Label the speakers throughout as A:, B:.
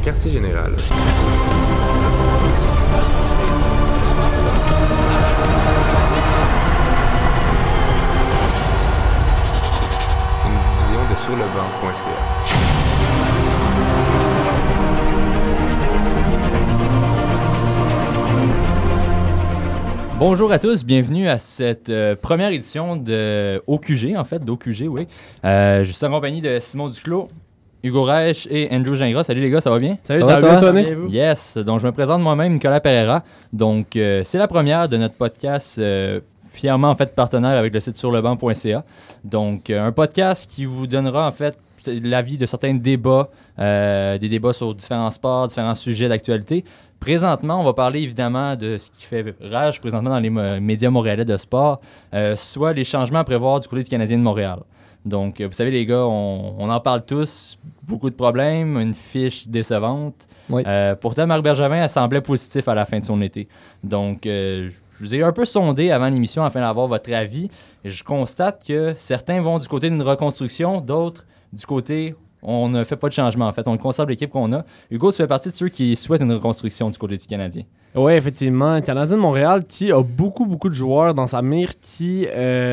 A: quartier général. Une division de surlebanc.ca.
B: Bonjour à tous, bienvenue à cette première édition de OQG, en fait, d'OQG, oui. Je suis en compagnie de Simon Duclos, Hugo Reich et Andrew Gingras. Salut les gars, ça va bien?
C: Salut, ça va bien, Tony?
B: Yes, donc je me présente moi-même, Nicolas Pereira. Donc, c'est la première de notre podcast, fièrement en fait partenaire avec le site surlebanc.ca. Donc, un podcast qui vous donnera en fait l'avis de certains débats, des débats sur différents sports, différents sujets d'actualité. Présentement, on va parler évidemment de ce qui fait rage présentement dans les médias montréalais de sport, soit les changements à prévoir du côté du Canadien de Montréal. Donc, vous savez les gars, on en parle tous, beaucoup de problèmes, une fiche décevante.
C: Oui.
B: Pourtant, Marc Bergevin, elle semblait positif à la fin de son été. Donc, je vous ai un peu sondé avant l'émission afin d'avoir votre avis. Je constate que certains vont du côté d'une reconstruction, d'autres du côté... On ne fait pas de changement, en fait. On conserve l'équipe qu'on a. Hugo, tu fais partie de ceux qui souhaitent une reconstruction du côté du Canadien.
C: Oui, effectivement. Le Canadien de Montréal qui a beaucoup de joueurs dans sa mire qui,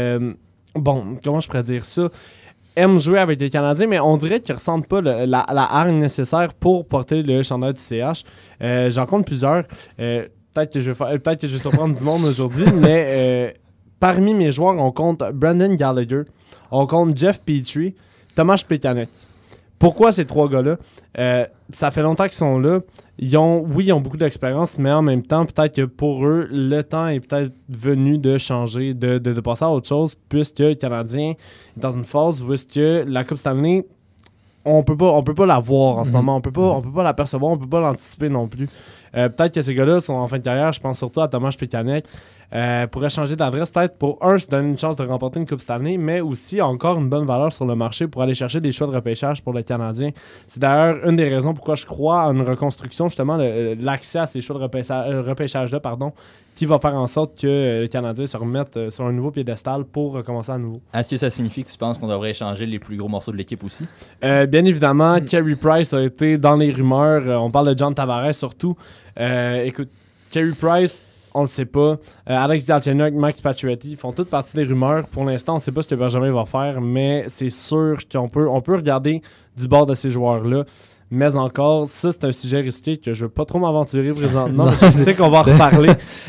C: comment je pourrais dire ça, aiment jouer avec les Canadiens, mais on dirait qu'ils ne ressentent pas la hargne nécessaire pour porter le chandail du CH. J'en compte plusieurs. Peut-être que je vais surprendre du monde aujourd'hui, mais parmi mes joueurs, on compte Brendan Gallagher, on compte Jeff Petrie, Tomáš Plekanec. Pourquoi ces trois gars-là? Ça fait longtemps qu'ils sont là. Ils ont beaucoup d'expérience, mais en même temps, peut-être que pour eux, le temps est peut-être venu de changer, de passer à autre chose, puisque le Canadien est dans une phase où est-ce que la Coupe Stanley, on peut pas la voir en ce moment. On peut pas l'apercevoir, on peut pas l'anticiper non plus. Peut-être que ces gars-là sont en fin de carrière, je pense surtout à Tomáš Plekanec. Pourrait changer d'adresse peut-être pour se donner une chance de remporter une Coupe Stanley, mais aussi encore une bonne valeur sur le marché pour aller chercher des choix de repêchage pour le Canadien. C'est d'ailleurs une des raisons pourquoi je crois à une reconstruction, justement, l'accès à ces choix de repêchage-là, qui va faire en sorte que le Canadien se remette sur un nouveau piédestal pour recommencer à nouveau.
B: Est-ce que ça signifie que tu penses qu'on devrait échanger les plus gros morceaux de l'équipe aussi?
C: Bien évidemment, Carey Price a été dans les rumeurs. On parle de John Tavares surtout. Écoute, Carey Price... On le sait pas. Alex Galchenyuk, Max Pacioretty font toutes partie des rumeurs. Pour l'instant, on ne sait pas ce que Benjamin va faire, mais c'est sûr qu'on peut regarder du bord de ces joueurs-là. Mais encore, ça, c'est un sujet risqué que je ne veux pas trop m'aventurer présentement. Je sais qu'on va en reparler,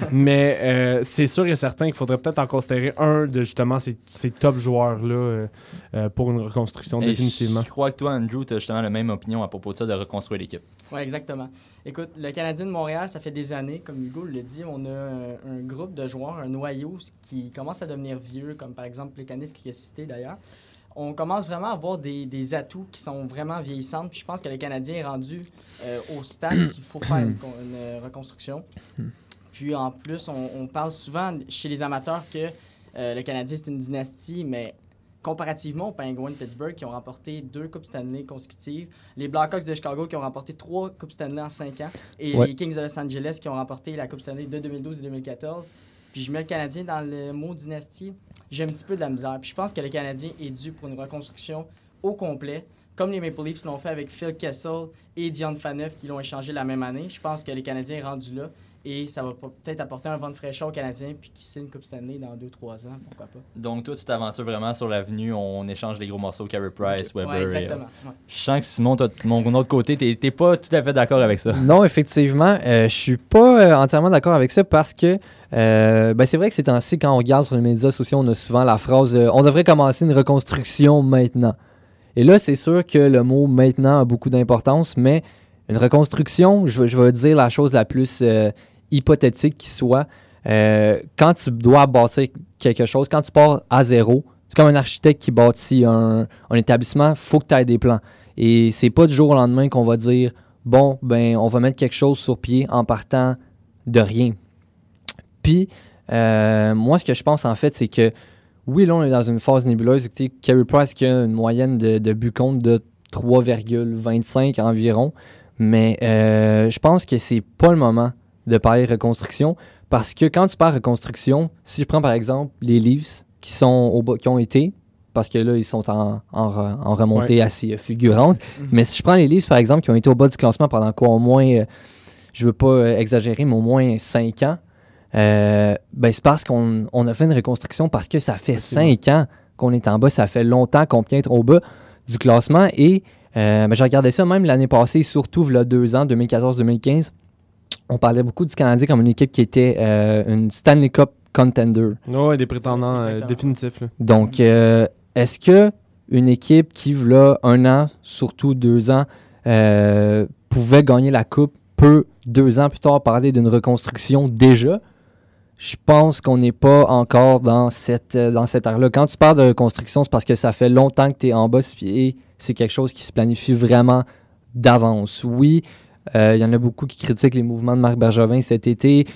C: mais c'est sûr et certain qu'il faudrait peut-être en considérer un de justement ces top joueurs-là pour une reconstruction, définitivement.
B: Je crois que toi, Andrew, tu as justement la même opinion à propos de ça, de reconstruire l'équipe.
D: Oui, exactement. Écoute, le Canadien de Montréal, ça fait des années, comme Hugo le dit, on a un groupe de joueurs, un noyau qui commence à devenir vieux, comme par exemple Plekanec qui est cité d'ailleurs. On commence vraiment à avoir des atouts qui sont vraiment vieillissants. Puis je pense que le Canadien est rendu au stade qu'il faut faire une reconstruction. Puis en plus, on parle souvent chez les amateurs que le Canadien, c'est une dynastie, mais comparativement aux Penguins de Pittsburgh qui ont remporté 2 Coupes Stanley consécutives, les Blackhawks de Chicago qui ont remporté 3 Coupes Stanley en 5 ans, et les Kings de Los Angeles qui ont remporté la Coupe Stanley de 2012 et 2014. Puis je mets le Canadien dans le mot dynastie. J'ai un petit peu de la misère. Puis je pense que le Canadien est dû pour une reconstruction au complet, comme les Maple Leafs l'ont fait avec Phil Kessel et Dion Phaneuf qui l'ont échangé la même année. Je pense que les Canadiens sont rendus là et ça va peut-être apporter un vent de fraîcheur aux Canadiens puis qui signe une Coupe Stanley dans 2-3 ans, pourquoi pas.
B: Donc toi, tu t'aventures vraiment sur l'avenue, on échange les gros morceaux, Carey Price, Weber.
D: Ouais, exactement. Ouais.
B: Je sens que Simon, toi, de mon autre côté, t'es pas tout à fait d'accord avec ça.
E: Non, effectivement, je suis pas entièrement d'accord avec ça parce que c'est vrai que ces temps-ci, quand on regarde sur les médias sociaux, on a souvent la phrase on devrait commencer une reconstruction maintenant. Et là, c'est sûr que le mot maintenant a beaucoup d'importance, mais une reconstruction, je vais dire la chose la plus hypothétique qui soit. Quand tu dois bâtir quelque chose, quand tu pars à zéro, c'est comme un architecte qui bâtit un établissement, il faut que tu aies des plans. Et c'est pas du jour au lendemain qu'on va dire bon, on va mettre quelque chose sur pied en partant de rien. Puis, moi, ce que je pense, en fait, c'est que, oui, là, on est dans une phase nébuleuse. Écoutez, Carey Price qui a une moyenne de buts contre de 3,25 environ. Mais je pense que c'est pas le moment de parler reconstruction parce que quand tu parles reconstruction, si je prends par exemple les Leafs qui ont été parce que là, ils sont en remontée assez fulgurante. Mais si je prends les Leafs, par exemple, qui ont été au bas du classement pendant quoi, au moins, je veux pas exagérer, mais au moins 5 ans, c'est parce qu'on a fait une reconstruction parce que ça fait 5 ans qu'on est en bas, ça fait longtemps qu'on vient être au bas du classement. Et j'ai regardé ça même l'année passée, surtout il y a 2 ans, 2014-2015. On parlait beaucoup du Canadien comme une équipe qui était une Stanley Cup contender.
C: Ouais, des prétendants définitifs. Là.
E: Donc, est-ce que une équipe qui, là, 1 an, surtout 2 ans, pouvait gagner la Coupe, peut 2 ans plus tard parler d'une reconstruction déjà? Je pense qu'on n'est pas encore dans cette ère-là. Quand tu parles de reconstruction, c'est parce que ça fait longtemps que tu es en bas et c'est quelque chose qui se planifie vraiment d'avance. Oui, il y en a beaucoup qui critiquent les mouvements de Marc Bergevin cet été.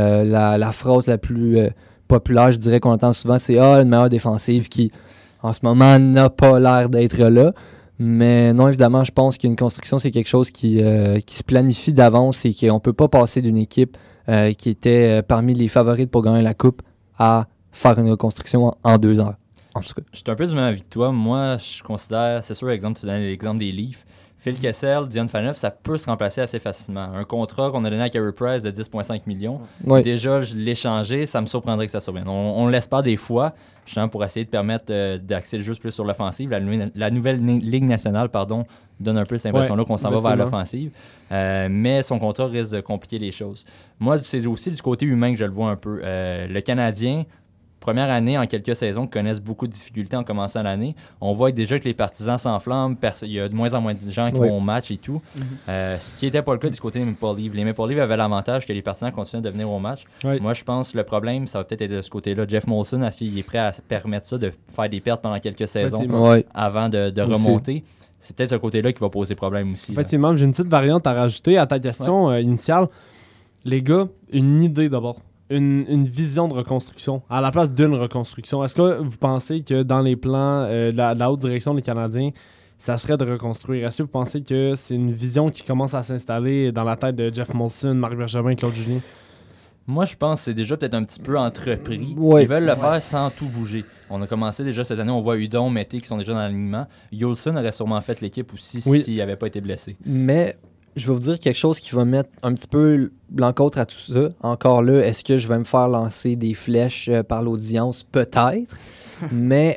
E: La phrase la plus populaire, je dirais qu'on entend souvent, c'est « Ah, une meilleure défensive qui, en ce moment, n'a pas l'air d'être là. » Mais non, évidemment, je pense qu'une construction, c'est quelque chose qui se planifie d'avance et qu'on ne peut pas passer d'une équipe qui était parmi les favorites pour gagner la Coupe à faire une reconstruction en 2 ans. En tout cas.
B: Je suis un peu du même avec toi. Moi, je considère, c'est sûr, exemple, tu donnes l'exemple des Leafs. Phil Kessel, Dion Phaneuf, ça peut se remplacer assez facilement. Un contrat qu'on a donné à Carey Price de 10,5 millions, déjà, je l'ai changé, ça me surprendrait que ça survienne. On l'espère des fois, justement, pour essayer de permettre d'axer le jeu plus sur l'offensive. La nouvelle Ligue nationale, donne un peu cette impression-là qu'on s'en va vers l'offensive. Mais son contrat risque de compliquer les choses. Moi, c'est aussi du côté humain que je le vois un peu. Le Canadien, première année en quelques saisons, connaissent beaucoup de difficultés en commençant l'année. On voit déjà que les partisans s'enflamment, il y a de moins en moins de gens qui vont au match et tout. Ce qui n'était pas le cas du côté des Maple Leafs. Les Maple Leafs avaient l'avantage que les partisans continuaient de venir au match. Moi, je pense que le problème, ça va peut-être être de ce côté-là. Jeff Molson, il est prêt à permettre ça, de faire des pertes pendant quelques saisons avant de remonter. C'est peut-être ce côté-là qui va poser problème aussi.
C: Effectivement, j'ai une petite variante à rajouter à ta question initiale. Les gars, une idée d'abord. Une vision de reconstruction à la place d'une reconstruction. Est-ce que vous pensez que dans les plans de la haute direction des Canadiens, ça serait de reconstruire? Est-ce que vous pensez que c'est une vision qui commence à s'installer dans la tête de Jeff Molson, Marc Bergevin, Claude Julien?
B: Moi, je pense que c'est déjà peut-être un petit peu entrepris.
E: Ouais.
B: Ils veulent le faire sans tout bouger. On a commencé déjà cette année, on voit Hudon, Mété qui sont déjà dans l'alignement. Yolson aurait sûrement fait l'équipe aussi s'il n'avait pas été blessé.
E: Mais je vais vous dire quelque chose qui va mettre un petit peu l'encôtre à tout ça. Encore là, est-ce que je vais me faire lancer des flèches par l'audience? Peut-être. Mais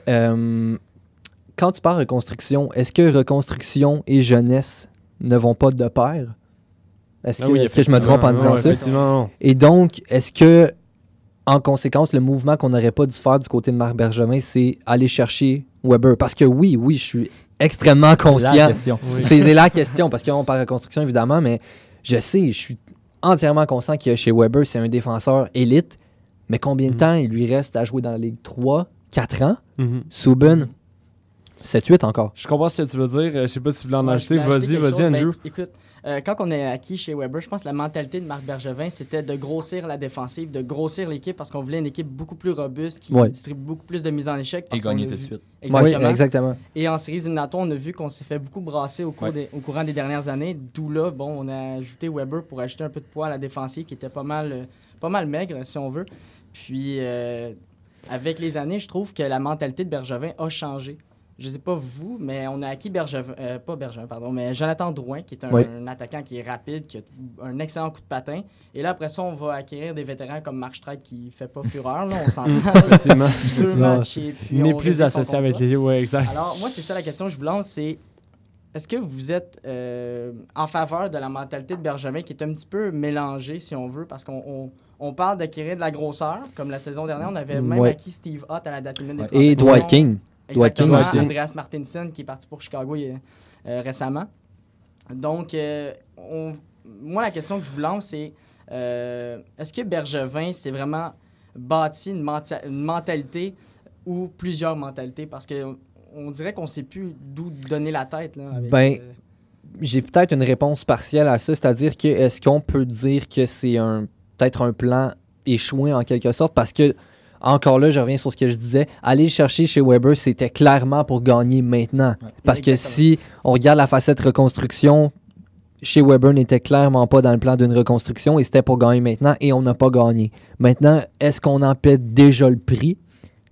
E: quand tu parles reconstruction, est-ce que reconstruction et jeunesse ne vont pas de pair? Est-ce que je me trompe en disant ça?
C: Effectivement.
E: Et donc, est-ce que, en conséquence, le mouvement qu'on n'aurait pas dû faire du côté de Marc Bergevin, c'est aller chercher Weber? Parce que oui, je suis extrêmement conscient.
B: La question.
E: C'est la question, parce qu'on parle de reconstruction, évidemment, mais je suis entièrement conscient que chez Weber, c'est un défenseur élite, mais combien de temps il lui reste à jouer dans la Ligue? 3, 4 ans? Subban, 7-8 encore.
C: Je comprends ce que tu veux dire. Je sais pas si vous voulez en ajouter.
D: Je voulais
C: Vas-y,
D: quelque chose.
C: Andrew.
D: Écoute, quand on est acquis chez Weber, je pense que la mentalité de Marc Bergevin, c'était de grossir la défensive, de grossir l'équipe parce qu'on voulait une équipe beaucoup plus robuste qui distribue beaucoup plus de mises en échec.
B: Et gagner tout de suite.
D: Exactement.
E: Oui, exactement.
D: Et en séries éliminatoires, on a vu qu'on s'est fait beaucoup brasser au courant des dernières années. D'où là, on a ajouté Weber pour ajouter un peu de poids à la défensive qui était pas mal maigre, si on veut. Puis, avec les années, je trouve que la mentalité de Bergevin a changé. Je sais pas vous, mais on a acquis mais Jonathan Drouin, qui est un attaquant qui est rapide, qui a un excellent coup de patin. Et là, après ça, on va acquérir des vétérans comme Mark Streit qui fait pas fureur. Là, on s'entend.
C: Effectivement.
D: Il
C: n'est plus associé avec les... Oui, exact.
D: Alors, moi, c'est ça la question que je vous lance, c'est est-ce que vous êtes en faveur de la mentalité de Bergevin qui est un petit peu mélangée, si on veut, parce qu'on parle d'acquérir de la grosseur, comme la saison dernière, on avait même acquis Steve Ott à la date limite des transactions.
E: Et Dwight King.
D: Exactement, Andreas Martinson qui est parti pour Chicago récemment. Donc, moi, la question que je vous lance, c'est est-ce que Bergevin s'est vraiment bâti une mentalité ou plusieurs mentalités? Parce qu'on dirait qu'on ne sait plus d'où donner la tête. Là, avec,
E: j'ai peut-être une réponse partielle à ça, c'est-à-dire que est-ce qu'on peut dire que c'est peut-être un plan échoué en quelque sorte? Parce que encore là, je reviens sur ce que je disais. Aller chercher chez Weber, c'était clairement pour gagner maintenant. Parce que si on regarde la facette reconstruction, chez Weber n'était clairement pas dans le plan d'une reconstruction et c'était pour gagner maintenant et on n'a pas gagné. Maintenant, est-ce qu'on en paie déjà le prix?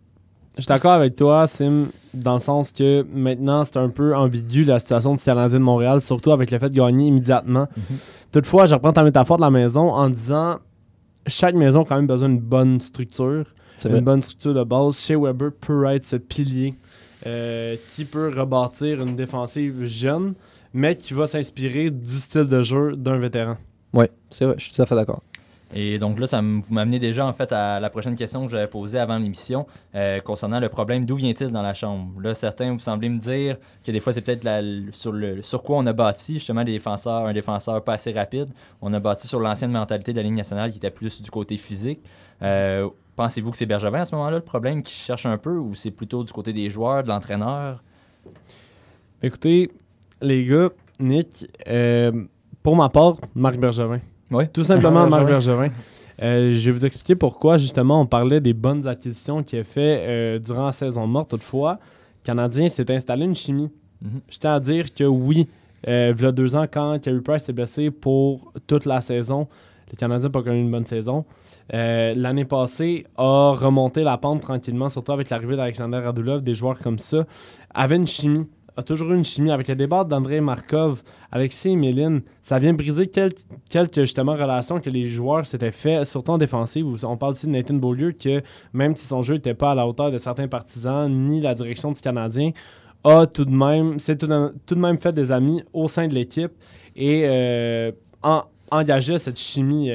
C: Je suis d'accord avec toi, Sim, dans le sens que maintenant, c'est un peu ambigu la situation du Canadien de Montréal, surtout avec le fait de gagner immédiatement. Toutefois, je reprends ta métaphore de la maison en disant chaque maison a quand même besoin d'une bonne structure,
E: C'est vrai.
C: une bonne structure de base. Shea Weber peut être ce pilier qui peut rebâtir une défensive jeune, mais qui va s'inspirer du style de jeu d'un vétéran.
E: Oui, c'est vrai, je suis tout à fait d'accord.
B: Et donc là, vous m'amenez déjà en fait à la prochaine question que j'avais posée avant l'émission concernant le problème d'où vient-il dans la chambre. Là, certains vous semblez me dire que des fois c'est peut-être sur quoi on a bâti justement un défenseur pas assez rapide. On a bâti sur l'ancienne mentalité de la Ligue nationale qui était plus du côté physique. Pensez-vous que c'est Bergevin à ce moment-là le problème qui cherche un peu ou c'est plutôt du côté des joueurs, de l'entraîneur?
C: Écoutez, les gars, Nick, pour ma part, Marc Bergevin.
B: Oui.
C: Tout simplement Marc Bergevin. Je vais vous expliquer pourquoi. Justement, on parlait des bonnes acquisitions qu'il a fait durant la saison morte. Toutefois, le Canadien s'est installé une chimie. Je tiens à dire que oui, il y a 2 ans, quand Carey Price s'est blessé pour toute la saison, le Canadien n'a pas connu une bonne saison. L'année passée, a remonté la pente tranquillement, surtout avec l'arrivée d'Alexander Radulov, des joueurs comme ça, avait une chimie. A toujours eu une chimie avec le départ d'Andrei Markov, Alexis Emelin. Ça vient briser quelques justement relations que les joueurs s'étaient fait, surtout en défensive. On parle aussi de Nathan Beaulieu, que même si son jeu n'était pas à la hauteur de certains partisans, ni la direction du Canadien, tout de même fait des amis au sein de l'équipe et encourageait cette chimie.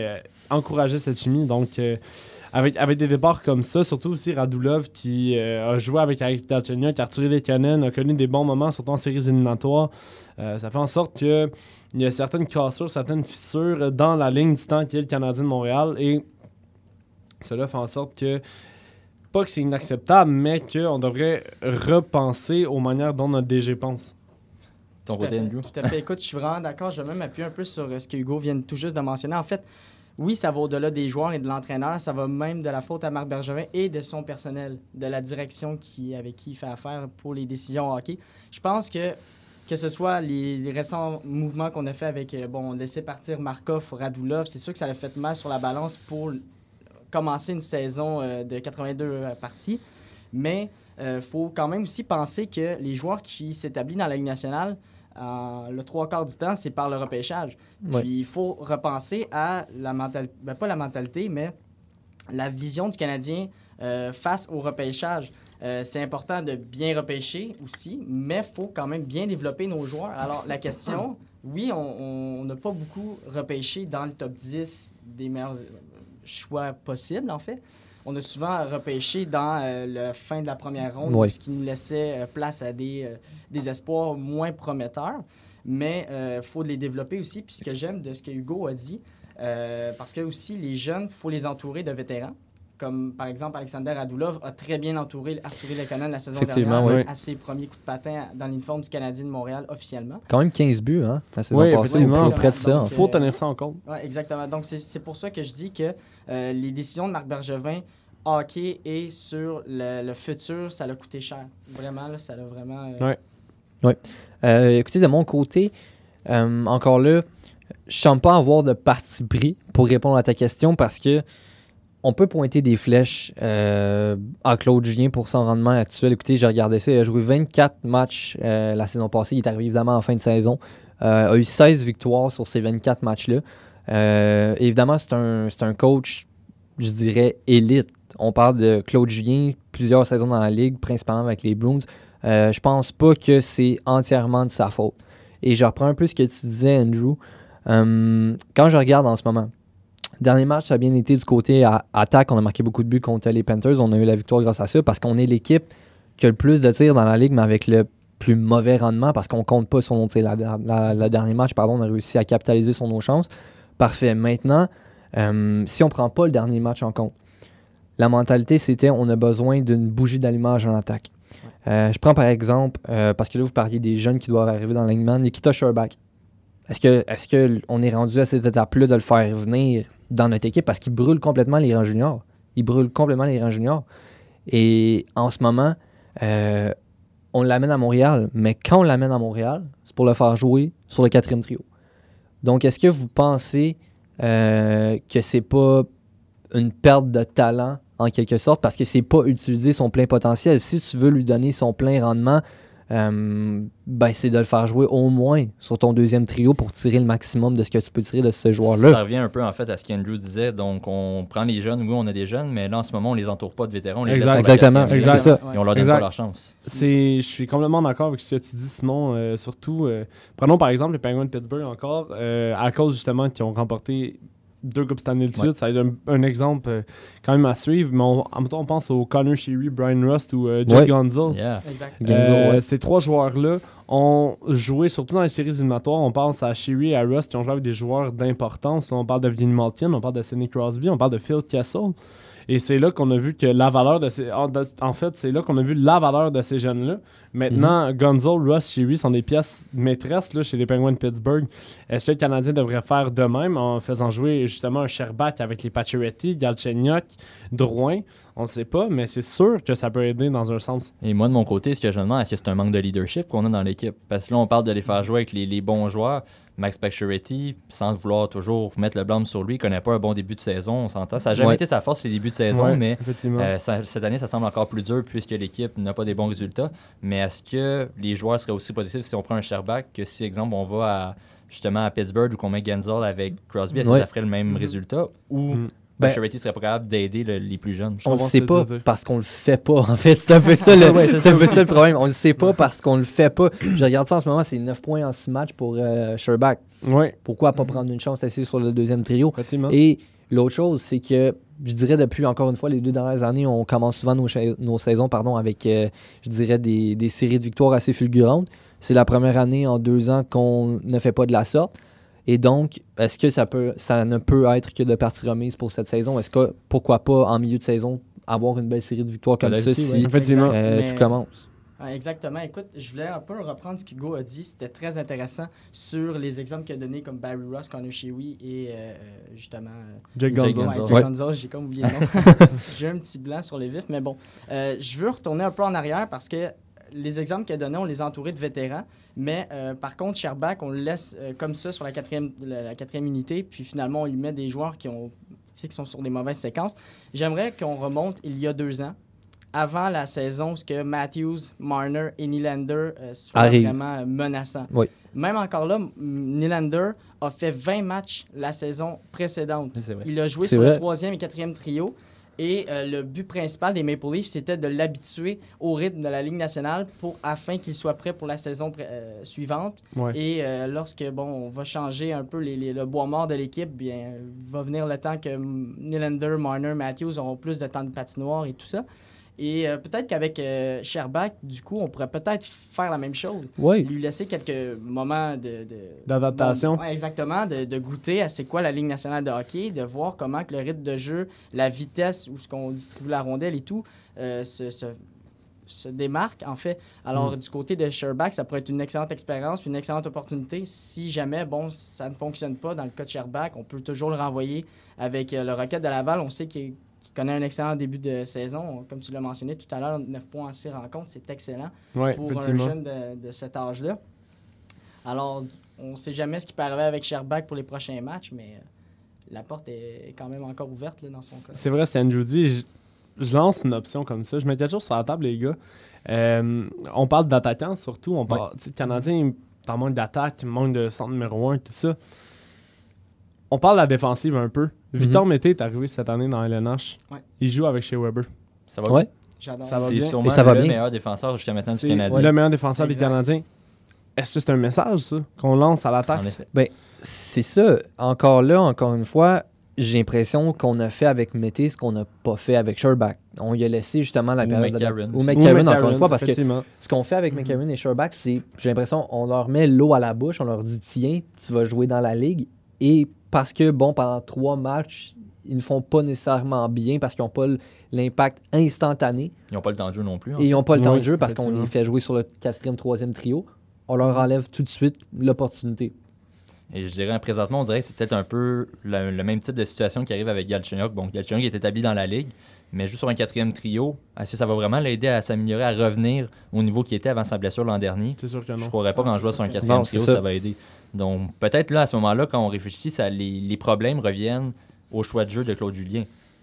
C: Donc, avec des départs comme ça, surtout aussi Radulov qui a joué avec Alex Galchenyuk, Arturi Lekkinen, a connu des bons moments, surtout en séries éliminatoires. Ça fait en sorte qu'il y a certaines cassures, certaines fissures dans la ligne du temps qui est le Canadien de Montréal. Et cela fait en sorte que, pas que c'est inacceptable, mais qu'on devrait repenser aux manières dont notre DG pense.
B: Ton
D: Tout à
B: côté,
D: fait,
B: Andrew?
D: tout à fait. Écoute, je suis vraiment d'accord. Je vais même appuyer un peu sur ce que Hugo vient tout juste de mentionner. En fait, oui, ça va au-delà des joueurs et de l'entraîneur. Ça va même de la faute à Marc Bergevin et de son personnel, de la direction avec qui il fait affaire pour les décisions hockey. Je pense que ce soit les récents mouvements qu'on a fait avec, laisser partir Markov, Radulov, c'est sûr que ça a fait mal sur la balance pour commencer une saison de 82 parties. Mais il faut quand même aussi penser que les joueurs qui s'établissent dans la Ligue nationale, le 3/4 du temps, c'est par le repêchage.
E: Ouais.
D: Puis il faut repenser à la mentalité, pas la mentalité, mais la vision du Canadien face au repêchage. C'est important de bien repêcher aussi, mais il faut quand même bien développer nos joueurs. Alors, la question, oui, on n'a pas beaucoup repêché dans le top 10 des meilleurs choix possibles, en fait. On a souvent repêché dans la fin de la première ronde,
E: Oui.
D: ce qui nous laissait place à des espoirs moins prometteurs. Mais il faut les développer aussi. Puis ce que j'aime de ce que Hugo a dit, parce que aussi les jeunes, il faut les entourer de vétérans. Comme par exemple, Alexander Radulov a très bien entouré Arturi Lekkinen la saison
E: Effectivement,
D: dernière
E: oui.
D: à ses premiers coups de patin dans l'uniforme du Canadien de Montréal officiellement.
E: Quand même 15 buts, hein, la saison
C: Oui,
E: passée.
C: effectivement.
E: C'est près de ça.
D: Donc,
E: En
C: Il
E: fait.
C: faut tenir ça en compte.
D: Oui, exactement. Donc, c'est pour ça que je dis que les décisions de Marc Bergevin, hockey et sur le futur, ça l'a coûté cher. Vraiment, là, ça l'a vraiment...
E: Écoutez, de mon côté, encore là, je ne sens pas avoir de parti pris pour répondre à ta question parce que on peut pointer des flèches à Claude Julien pour son rendement actuel. Écoutez, j'ai regardé ça. Il a joué 24 matchs la saison passée. Il est arrivé évidemment en fin de saison. A eu 16 victoires sur ces 24 matchs-là. Évidemment, c'est un coach, je dirais, élite. On parle de Claude Julien, plusieurs saisons dans la Ligue, principalement avec les Bruins. Je pense pas que c'est entièrement de sa faute. Et je reprends un peu ce que tu disais, Andrew. Quand je regarde en ce moment, dernier match, ça a bien été du côté attaque. On a marqué beaucoup de buts contre les Panthers. On a eu la victoire grâce à ça parce qu'on est l'équipe qui a le plus de tirs dans la Ligue, mais avec le plus mauvais rendement parce qu'on compte pas sur nos tirs. Le dernier match, on a réussi à capitaliser sur nos chances. Parfait. Maintenant, si on prend pas le dernier match en compte, la mentalité, c'était on a besoin d'une bougie d'allumage en attaque. Je prends par exemple, parce que là, vous parliez des jeunes qui doivent arriver dans l'alignement, Nikita Sherbak. Est-ce qu'on est rendu à cette étape-là de le faire venir dans notre équipe parce qu'il brûle complètement les rangs juniors? Il brûle complètement les rangs juniors. Et en ce moment, on l'amène à Montréal, mais quand on l'amène à Montréal, c'est pour le faire jouer sur le 4e trio. Donc, est-ce que vous pensez que c'est pas une perte de talent en quelque sorte, parce que c'est pas utiliser son plein potentiel. Si tu veux lui donner son plein rendement, c'est de le faire jouer au moins sur ton deuxième trio pour tirer le maximum de ce que tu peux tirer de ce joueur-là.
B: Ça revient un peu en fait à ce qu'Andrew disait. Donc on prend les jeunes, oui on a des jeunes, mais là en ce moment on les entoure pas de vétérans, on les laisse sur la
E: Exactement,
B: quatrième
C: exact.
B: ligne.
E: c'est ça.
B: Et on leur donne
C: Exact.
B: pas leur chance.
C: Je suis complètement d'accord avec ce que tu dis, Simon. Surtout, prenons par exemple les Penguins de Pittsburgh encore, à cause justement qu'ils ont remporté 2 Coupes Stanley de suite.
B: Ouais.
C: Ça va être un exemple quand même à suivre. Mais en même temps, on pense au Connor Sheary, Brian Rust ou Jake Gonzalez.
B: Yeah.
D: Exact.
E: Gonzo, ouais.
C: Ces 3 joueurs-là ont joué, surtout dans les séries éliminatoires. On pense à Sheary et à Rust qui ont joué avec des joueurs d'importance. Là, on parle de Vinny Malkin, on parle de Sidney Crosby, on parle de Phil Kessel. Et c'est là qu'on a vu que la valeur de ces... En fait, c'est là qu'on a vu la valeur de ces jeunes-là. Maintenant, Gonzalez, Rust, Sheary sont des pièces maîtresses là, chez les Penguins de Pittsburgh. Est-ce que le Canadien devrait faire de même en faisant jouer justement un Sherbak avec les Pacioretty, Galchenyuk, Drouin? On ne sait pas, mais c'est sûr que ça peut aider dans un sens.
B: Et moi de mon côté, ce que je me demande, est-ce que c'est un manque de leadership qu'on a dans l'équipe? Parce que là on parle de les faire jouer avec les bons joueurs. Max Pacioretty, sans vouloir toujours mettre le blâme sur lui, il connaît pas un bon début de saison, on s'entend. Ça n'a jamais
E: Ouais.
B: été sa force les débuts de saison,
C: Ouais,
B: mais
C: effectivement.
B: cette année, ça semble encore plus dur puisque l'équipe n'a pas des bons résultats. Mais est-ce que les joueurs seraient aussi positifs si on prend un Sherbak que si, exemple, on va justement à Pittsburgh ou qu'on met Gonzalez avec Crosby, est-ce que
E: Ouais.
B: ça ferait le même résultat? Ou Pacioretty serait pas capable d'aider les plus jeunes?
E: On le
C: comprends
E: sait
C: ce que tu
E: pas
C: veux dire.
E: parce qu'on le fait pas. En fait, c'est un peu ça, c'est un peu ça le problème. On le sait pas parce qu'on le fait pas. Je regarde ça en ce moment, c'est 9 points en 6 matchs pour Sherbak.
C: Oui,
E: Pourquoi pas prendre une chance d'essayer sur le deuxième trio?
C: effectivement.
E: Et l'autre chose, c'est que je dirais depuis encore une fois les 2 dernières années, on commence souvent nos saisons avec, je dirais, des séries de victoires assez fulgurantes. C'est la première année en 2 ans qu'on ne fait pas de la sorte. Et donc, est-ce que ça ne peut être que de partie remise pour cette saison? Est-ce que, pourquoi pas, en milieu de saison, avoir une belle série de victoires comme
B: Là
E: ça
B: aussi,
E: si
C: Effectivement.
D: Mais-
E: tout commence?
D: Ouais, exactement. Écoute, je voulais un peu reprendre ce qu'Hugo a dit. C'était très intéressant sur les exemples qu'il a donnés comme Barry Ross, Connor Sheary et justement...
C: Jake
B: Jake
C: Gonzalez.
B: Gonzalez.
D: Jake
E: Ouais.
D: Gonzalez, j'ai comme oublié le nom. J'ai un petit blanc sur les vifs, mais bon. Je veux retourner un peu en arrière parce que les exemples qu'il a donnés, on les a entourés de vétérans. Mais par contre, Sherbak, on le laisse comme ça sur la quatrième unité. Puis finalement, on lui met des joueurs qui sont sur des mauvaises séquences. J'aimerais qu'on remonte il y a 2 ans, avant la saison, ce que Matthews, Marner et Nylander soient
E: Arrive.
D: vraiment menaçants.
E: Oui.
D: Même encore là, Nylander a fait 20 matchs la saison précédente.
B: C'est vrai.
D: Il a joué
E: C'est
D: sur
E: vrai.
D: le 3e et 4e trio. Et le but principal des Maple Leafs, c'était de l'habituer au rythme de la Ligue nationale afin qu'il soit prêt pour la saison suivante.
C: Ouais.
D: Et lorsque on va changer un peu le bois mort de l'équipe, bien, va venir le temps que Nylander, Marner, Matthews auront plus de temps de patinoire et tout ça. Et peut-être qu'avec Sherbak, du coup, on pourrait peut-être faire la même chose.
E: Oui.
D: Lui laisser quelques moments
C: D'adaptation.
D: Ouais, exactement, de goûter à c'est quoi la Ligue nationale de hockey, de voir comment que le rythme de jeu, la vitesse où ce qu'on distribue la rondelle et tout se démarque, en fait. Alors, du côté de Sherbak, ça pourrait être une excellente expérience puis une excellente opportunité. Si jamais, ça ne fonctionne pas dans le cas de Sherbak, on peut toujours le renvoyer avec le Rocket de Laval. On sait qu'il connaît un excellent début de saison. Comme tu l'as mentionné tout à l'heure, 9 points en 6 rencontres, c'est excellent
C: Ouais,
D: pour un
C: effectivement.
D: jeune de cet âge-là. Alors, on ne sait jamais ce qui peut arriver avec Sherbak pour les prochains matchs, mais la porte est quand même encore ouverte là, dans son cas.
C: C'est vrai, c'était Andrew dit. Je lance une option comme ça. Je mets quelque chose sur la table, les gars. On parle d'attaquants surtout. On parle, tu sais, le Canadien, t'en manque d'attaque, manque de centre numéro 1, tout ça. On parle de la défensive un peu. Victor Mété est arrivé cette année dans LNH.
D: Ouais.
C: Il joue avec Shea Weber.
B: Ça va
E: Ouais.
D: J'adore.
C: Ça va
B: C'est
C: bien.
B: sûrement
E: Et ça va
B: le
E: bien.
B: meilleur défenseur jusqu'à maintenant du
C: C'est
B: Canadien.
C: le meilleur défenseur des
D: Exact.
C: Canadiens. Est-ce que c'est un message, ça, qu'on lance à l'attaque?
B: En effet.
E: C'est ça. Encore une fois, j'ai l'impression qu'on a fait avec Mété ce qu'on n'a pas fait avec Sherbak. On lui a laissé justement la
B: Ou
E: période
B: McCarron.
E: Ou McCarron, encore une fois, parce que
C: effectivement.
E: ce qu'on fait avec McCarron et Sherbak, c'est, j'ai l'impression, on leur met l'eau à la bouche, on leur dit, tiens, tu vas jouer dans la ligue. Et parce que, pendant 3 matchs, ils ne font pas nécessairement bien parce qu'ils n'ont pas l'impact instantané
B: Ils n'ont pas le temps de jeu non plus. hein.
E: et ils n'ont pas le temps
C: Oui,
E: de jeu parce qu'on
C: effectivement.
E: les fait jouer sur le 4e, 3e trio. On leur enlève tout de suite l'opportunité.
B: Et je dirais, présentement, on dirait que c'est peut-être un peu le même type de situation qui arrive avec Galchenyuk. Bon, Galchenyuk est établi dans la ligue, mais juste sur un 4e trio, est-ce que ça va vraiment l'aider à s'améliorer, à revenir au niveau qu'il était avant sa blessure l'an dernier?
C: C'est sûr que
B: Je ne
C: non.
B: croirais pas
D: Non,
B: qu'en
D: c'est
B: jouant
D: sûr
B: sur un
D: que
B: 4e
E: non,
B: trio,
E: c'est ça.
B: ça va aider. Donc, peut-être là, à ce moment-là, quand on réfléchit, les problèmes reviennent au choix de jeu de Claude Julien.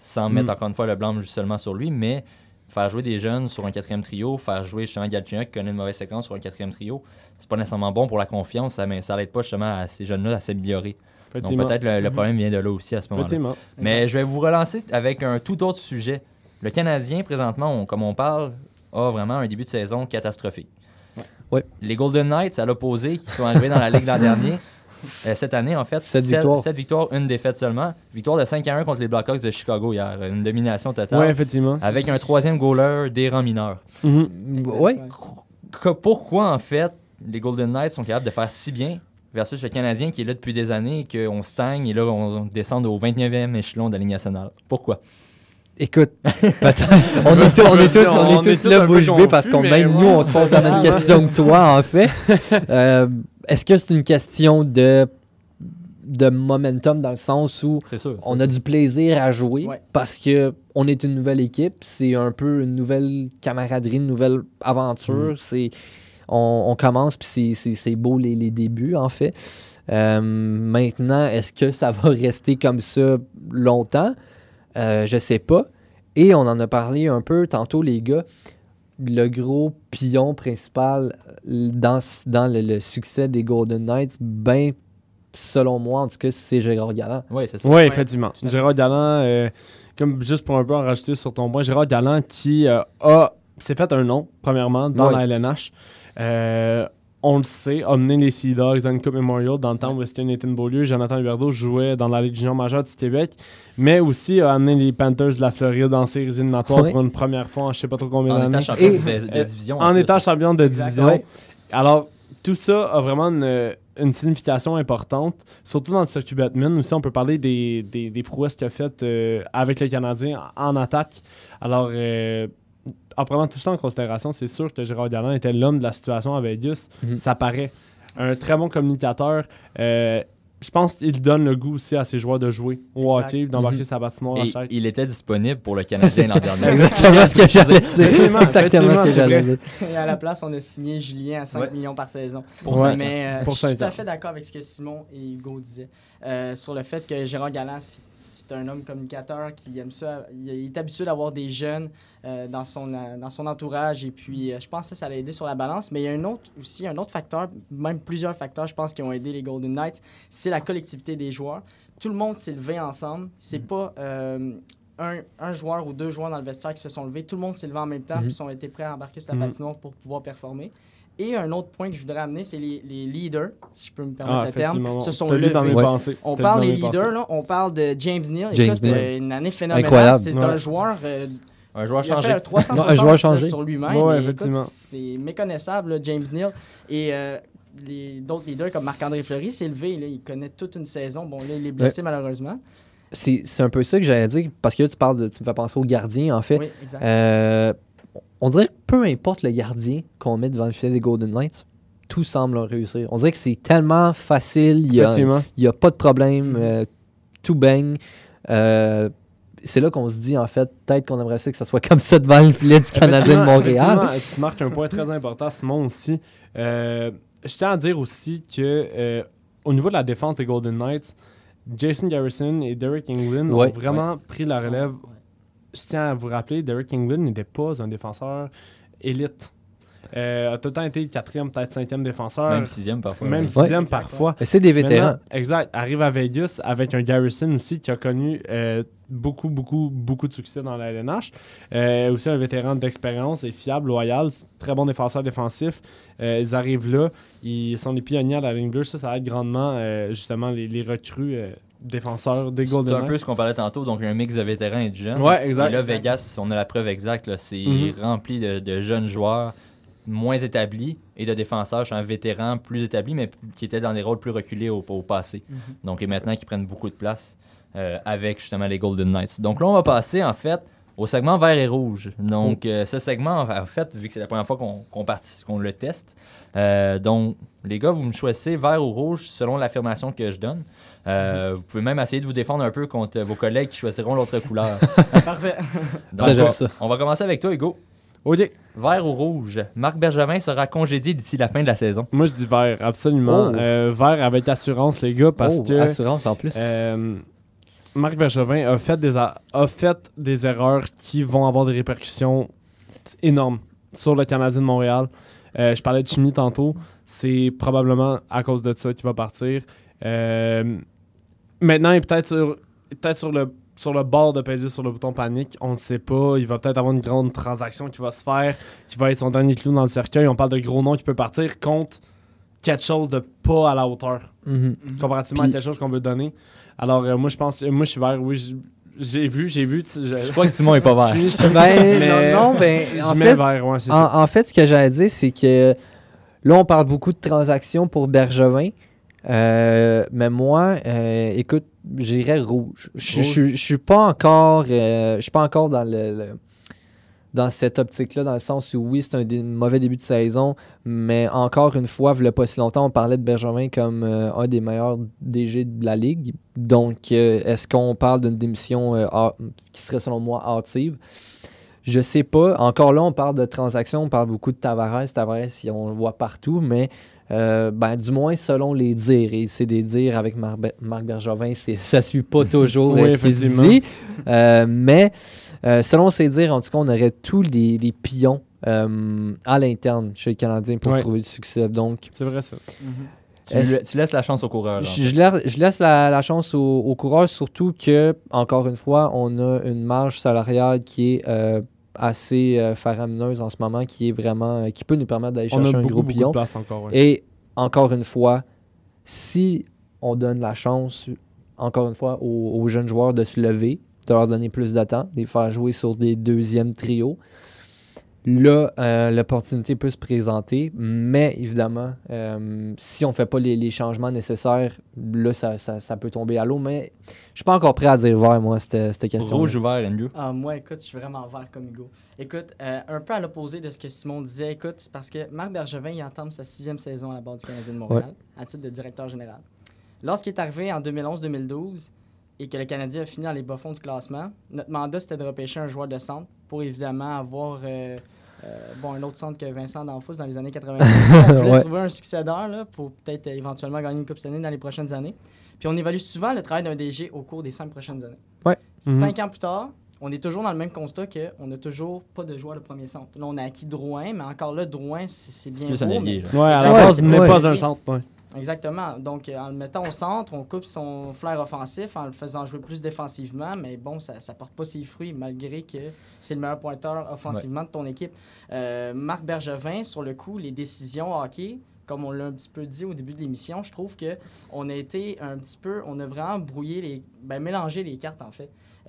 B: sans mettre encore une fois le blâme seulement sur lui, mais faire jouer des jeunes sur un 4e trio, faire jouer justement Galchenyuk qui connaît une mauvaise séquence sur un 4e trio, c'est pas nécessairement bon pour la confiance, ça n'aide pas justement à ces jeunes-là à s'améliorer. Donc peut-être le problème vient de là aussi à ce moment-là. Mais je vais vous relancer avec un tout autre sujet. Le Canadien, présentement, comme on parle, a vraiment un début de saison catastrophique.
E: Ouais.
B: Les Golden Knights, à l'opposé, qui sont arrivés dans la Ligue l'an dernier, cette année, en fait, 7 victoires, 1 défaite seulement. Victoire de 5-1 contre les Blackhawks de Chicago hier. Une domination totale.
C: Oui, effectivement.
B: Avec un 3e goaler des rangs mineurs.
E: Ouais.
B: Pourquoi, en fait, les Golden Knights sont capables de faire si bien versus le Canadien qui est là depuis des années et qu'on stagne et là, on descend au 29e échelon de la Ligue nationale? Pourquoi?
E: Écoute, on est tous là bouche bée parce qu'on même nous, on se pose la même question que toi, en fait. Est-ce que c'est une question de momentum dans le sens où on a du plaisir à jouer parce qu'on est une nouvelle équipe, c'est un peu une nouvelle camaraderie, une nouvelle aventure, on commence puis c'est beau les débuts, en fait. Maintenant, est-ce que ça va rester comme ça longtemps? Je sais pas. Et on en a parlé un peu tantôt, les gars. Le gros pion principal dans le succès des Golden Knights, selon moi, en tout cas, c'est Gérard Galland.
B: Oui, c'est ça.
C: Oui, effectivement. Gérard Galland, comme juste pour un peu en rajouter sur ton point, Gérard Galland qui s'est fait un nom, premièrement, dans la LNH. On le sait, a mené les Sea Dogs dans une Coupe Memorial dans le temps où Nathan Beaulieu, Jonathan Huberdeau jouaient dans la Ligue junior majeure du Québec, mais aussi a amené les Panthers de la Floride en séries éliminatoires pour une première fois en je ne sais pas trop combien d'années.
B: En étant champion de division.
C: En étant champion de division. Ouais. Alors, tout ça a vraiment une signification importante, surtout dans le circuit Batman. Aussi, on peut parler des prouesses qu'il a faites avec les Canadiens en attaque. Alors, en prenant tout ça en considération, c'est sûr que Gérard Galland était l'homme de la situation à Vegas. Ça paraît. Un très bon communicateur. Je pense qu'il donne le goût aussi à ses joueurs de jouer au hockey, d'embarquer sa patinoire à chaque.
B: Il était disponible pour le Canadien l'an dernier.
E: Exactement ce que j'allais dire. Exactement ce que j'allais dire.
D: Et à la place, on a signé Julien à 5 millions par saison. Mais je suis tout à fait d'accord avec ce que Simon et Hugo disaient sur le fait que Gérard Galland, c'est un homme communicateur qui aime ça. Il est habitué d'avoir des jeunes dans son entourage et puis je pense que ça l'a aidé sur la balance. Mais il y a un autre facteur, même plusieurs facteurs, je pense, qui ont aidé les Golden Knights, c'est la collectivité des joueurs. Tout le monde s'est levé ensemble. C'est pas un joueur ou deux joueurs dans le vestiaire qui se sont levés. Tout le monde s'est levé en même temps puis ont été prêts à embarquer sur la patinoire pour pouvoir performer. Et un autre point que je voudrais amener, c'est les leaders, si je peux me permettre le terme, se sont levés. On parle des leaders, là, on parle de James Neal. Écoute, une année phénoménale.
E: Incroyable.
B: Un
D: C'est
B: joueur
D: il
B: changé.
D: a fait 360 sur lui-même. Écoute, c'est méconnaissable, là, James Neal. Et d'autres leaders comme Marc-André Fleury s'est levé. Là, il connaît toute une saison. Bon, là, il est blessé malheureusement.
E: C'est un peu ça que j'allais dire, parce que là, tu me fais penser au gardien, en fait.
D: Oui, exact.
E: On dirait que peu importe le gardien qu'on met devant le filet des Golden Knights, tout semble réussir. On dirait que c'est tellement facile, il n'y a pas de problème, tout baigne. C'est là qu'on se dit, en fait, peut-être qu'on aimerait ça que ça soit comme ça devant le filet du Canadien de Montréal.
C: Tu marques un point très important, Simon, aussi. Je tiens à dire aussi que au niveau de la défense des Golden Knights, Jason Garrison et Derek Englund ont vraiment pris la relève. Je tiens à vous rappeler, Derek Englund n'était pas un défenseur élite. A tout le temps été 4e, peut-être 5e défenseur.
B: Même 6e parfois.
C: Même 6e parfois.
E: Mais c'est des vétérans.
C: Maintenant, exact. Arrive à Vegas avec un Garrison aussi qui a connu beaucoup de succès dans la LNH. Aussi un vétéran d'expérience et fiable, loyal. Très bon défenseur défensif. Ils arrivent là. Ils sont les pionniers à la ligne bleue. Ça aide grandement justement les recrues défenseurs des Golden Knights.
B: C'est un peu ce qu'on parlait tantôt. Donc un mix de vétérans et de jeunes.
C: Ouais, exact.
B: Et là, Vegas, on a la preuve exacte. Là, c'est rempli de jeunes joueurs moins établis et de défenseurs, un vétéran plus établi, mais qui étaient dans des rôles plus reculés au passé. Donc, et maintenant, qui prennent beaucoup de place avec justement les Golden Knights. Donc là, on va passer, en fait, au segment vert et rouge. Donc, ce segment, en fait, vu que c'est la première fois qu'on le teste, donc, les gars, vous me choisissez vert ou rouge selon l'affirmation que je donne. Vous pouvez même essayer de vous défendre un peu contre vos collègues qui choisiront l'autre couleur.
D: Parfait.
B: Donc, on va commencer avec toi, Hugo.
C: OK.
B: Vert ou rouge? Marc Bergevin sera congédié d'ici la fin de la saison.
C: Moi, je dis vert, absolument. Vert avec assurance, les gars, parce que...
E: assurance en plus.
C: Marc Bergevin a fait des erreurs qui vont avoir des répercussions énormes sur le Canadien de Montréal. Je parlais de Chimie tantôt. C'est probablement à cause de ça qu'il va partir. Maintenant, il est peut-être sur le bord de peser sur le bouton panique. On ne sait pas. Il va peut-être avoir une grande transaction qui va se faire, qui va être son dernier clou dans le cercueil. On parle de gros noms qui peut partir contre quelque chose de pas à la hauteur, comparativement à quelque chose qu'on veut donner. Alors, moi, je pense que moi, je suis vert. Oui, j'ai vu.
B: Je crois que Simon est pas vert.
C: Je mets vert, ouais, c'est ça.
E: En fait, ce que j'allais dire, c'est que là, on parle beaucoup de transactions pour Bergevin. Mais moi, écoute, j'irais rouge. Je suis pas encore dans cette optique-là, dans le sens où oui, c'est un mauvais début de saison, mais encore une fois, il y a pas si longtemps, on parlait de Bergevin comme un des meilleurs DG de la Ligue. Donc, est-ce qu'on parle d'une démission qui serait, selon moi, hâtive? Je sais pas. Encore là, on parle de transactions, on parle beaucoup de Tavares. Tavares, on le voit partout, mais du moins selon les dires. Et c'est des dires avec Marc Bergevin, ça ne suit pas toujours ce qu'il se dit. Mais selon ces dires, en tout cas, on aurait tous les pions à l'interne chez les Canadiens pour trouver le succès. Donc,
C: c'est vrai ça.
B: Tu laisses la chance aux coureurs.
E: Je laisse la chance aux coureurs, surtout que, encore une fois, on a une marge salariale qui est assez faramineuse en ce moment, qui est vraiment qui peut nous permettre d'aller chercher un gros pion.
C: De place encore,
E: Et encore une fois, si on donne la chance, encore une fois, aux jeunes joueurs de se lever, de leur donner plus de temps, de les faire jouer sur des deuxièmes trios, là, l'opportunité peut se présenter, mais évidemment, si on ne fait pas les changements nécessaires, là, ça peut tomber à l'eau, mais je suis pas encore prêt à dire vert, moi, cette question.
B: Rouge ou vert, Andrew?
D: Moi, écoute, je suis vraiment vert comme Hugo. Écoute, un peu à l'opposé de ce que Simon disait, écoute, c'est parce que Marc Bergevin, il entame sa 6e saison à la barre du Canadien de Montréal, à titre de directeur général. Lorsqu'il est arrivé en 2011-2012 et que le Canadien a fini dans les bas-fonds du classement, notre mandat, c'était de repêcher un joueur de centre pour évidemment avoir... un autre centre que Vincent D'Anfos dans les années 90. On voulait trouver un successeur là, pour peut-être éventuellement gagner une Coupe Stanley dans les prochaines années. Puis on évalue souvent le travail d'un DG au cours des 5 prochaines années. 5 ans plus tard, on est toujours dans le même constat qu'on n'a toujours pas de joueur de premier centre. Là, on a acquis Drouin, mais encore là, Drouin, c'est bien
B: plus un allié.
C: À la base, il n'est pas un centre. Ouais.
D: Exactement. Donc, en le mettant au centre, on coupe son flair offensif en le faisant jouer plus défensivement, mais bon, ça ne porte pas ses fruits malgré que c'est le meilleur pointeur offensivement de ton équipe. Marc Bergevin, sur le coup, les décisions hockey, comme on l'a un petit peu dit au début de l'émission, je trouve qu'on a été un petit peu, on a vraiment mélangé les cartes en fait.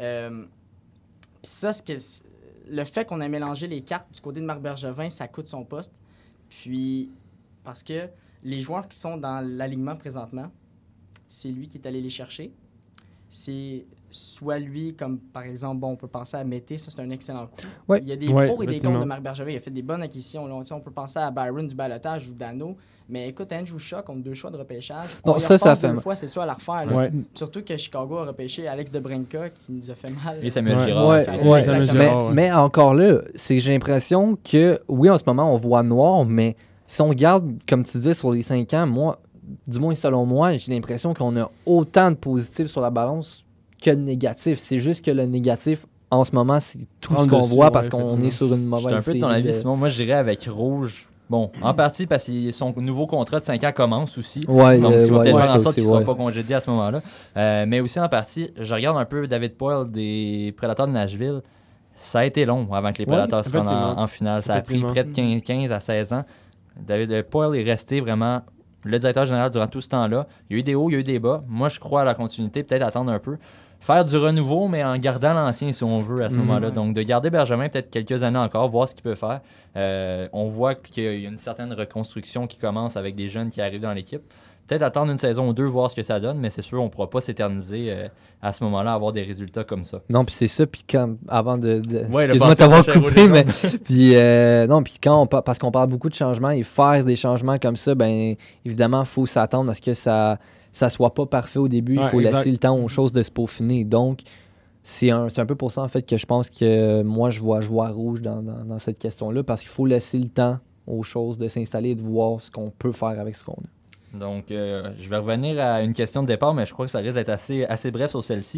D: Puis ça, le fait qu'on ait mélangé les cartes du côté de Marc Bergevin, ça coûte son poste. Puis, parce que les joueurs qui sont dans l'alignement présentement, c'est lui qui est allé les chercher. C'est soit lui, comme par exemple, on peut penser à Mété, ça c'est un excellent coup.
E: Ouais.
D: Il y a des pour et des contre de Marc Bergevin. Il a fait des bonnes acquisitions. Là. On peut penser à Byron du balotage ou Dano. Mais écoute, Andrew Shaw contre 2 choix de repêchage.
E: Non, ça fait
D: deux fois, c'est ça à la refaire. Là. Surtout que Chicago a repêché Alex DeBrincat qui nous a fait mal.
B: Et Samuel Girard.
E: Mais encore là, j'ai l'impression que, oui, en ce moment, on voit noir, mais si on regarde, comme tu dis, sur les 5 ans, moi, du moins selon moi, j'ai l'impression qu'on a autant de positifs sur la balance que de négatifs. C'est juste que le négatif, en ce moment, c'est tout ce qu'on voit parce qu'on est sur une mauvaise
B: série. Je suis un peu de ton avis, Simon. Moi, je dirais avec Rouge. Bon, en partie parce que son nouveau contrat de 5 ans commence aussi. Donc, c'est peut-être faire en sorte qu'il ne sera pas congédié à ce moment-là. Mais aussi, en partie, je regarde un peu David Poile des Prédateurs de Nashville. Ça a été long avant que les Prédateurs se rendent en finale. Ça a pris près de 15 à 16 ans. David Poile est resté vraiment le directeur général durant tout ce temps-là. Il y a eu des hauts, il y a eu des bas. Moi, je crois à la continuité, peut-être attendre un peu. Faire du renouveau, mais en gardant l'ancien, si on veut, à ce moment-là. Donc, de garder Bergevin peut-être quelques années encore, voir ce qu'il peut faire. On voit qu'il y a une certaine reconstruction qui commence avec des jeunes qui arrivent dans l'équipe. Peut-être attendre une saison ou deux, voir ce que ça donne, mais c'est sûr, on ne pourra pas s'éterniser à ce moment-là, avoir des résultats comme ça.
E: Non, puis c'est ça, puis avant de
B: excuse-moi
E: de t'avoir coupé, mais puis non, puis parce qu'on parle beaucoup de changements et faire des changements comme ça, ben évidemment, il faut s'attendre à ce que ça soit pas parfait au début, il faut laisser le temps aux choses de se peaufiner. Donc, c'est un peu pour ça, en fait, que je pense que moi, je vois rouge dans cette question-là, parce qu'il faut laisser le temps aux choses de s'installer et de voir ce qu'on peut faire avec ce qu'on a.
B: Donc, je vais revenir à une question de départ, mais je crois que ça risque d'être assez bref sur celle-ci.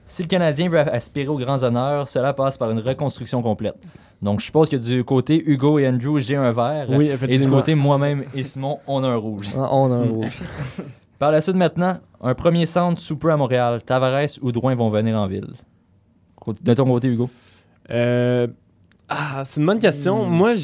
B: Si le Canadien veut aspirer aux grands honneurs, cela passe par une reconstruction complète. Donc, je suppose que du côté Hugo et Andrew, j'ai un vert.
C: Oui,
B: Et du
C: effectivement.
B: côté moi-même et Simon, on a un rouge.
E: On a un rouge.
B: Par la suite, maintenant, un premier centre super à Montréal. Tavares ou Drouin vont venir en ville. De ton côté, Hugo?
C: C'est une bonne question. Moi,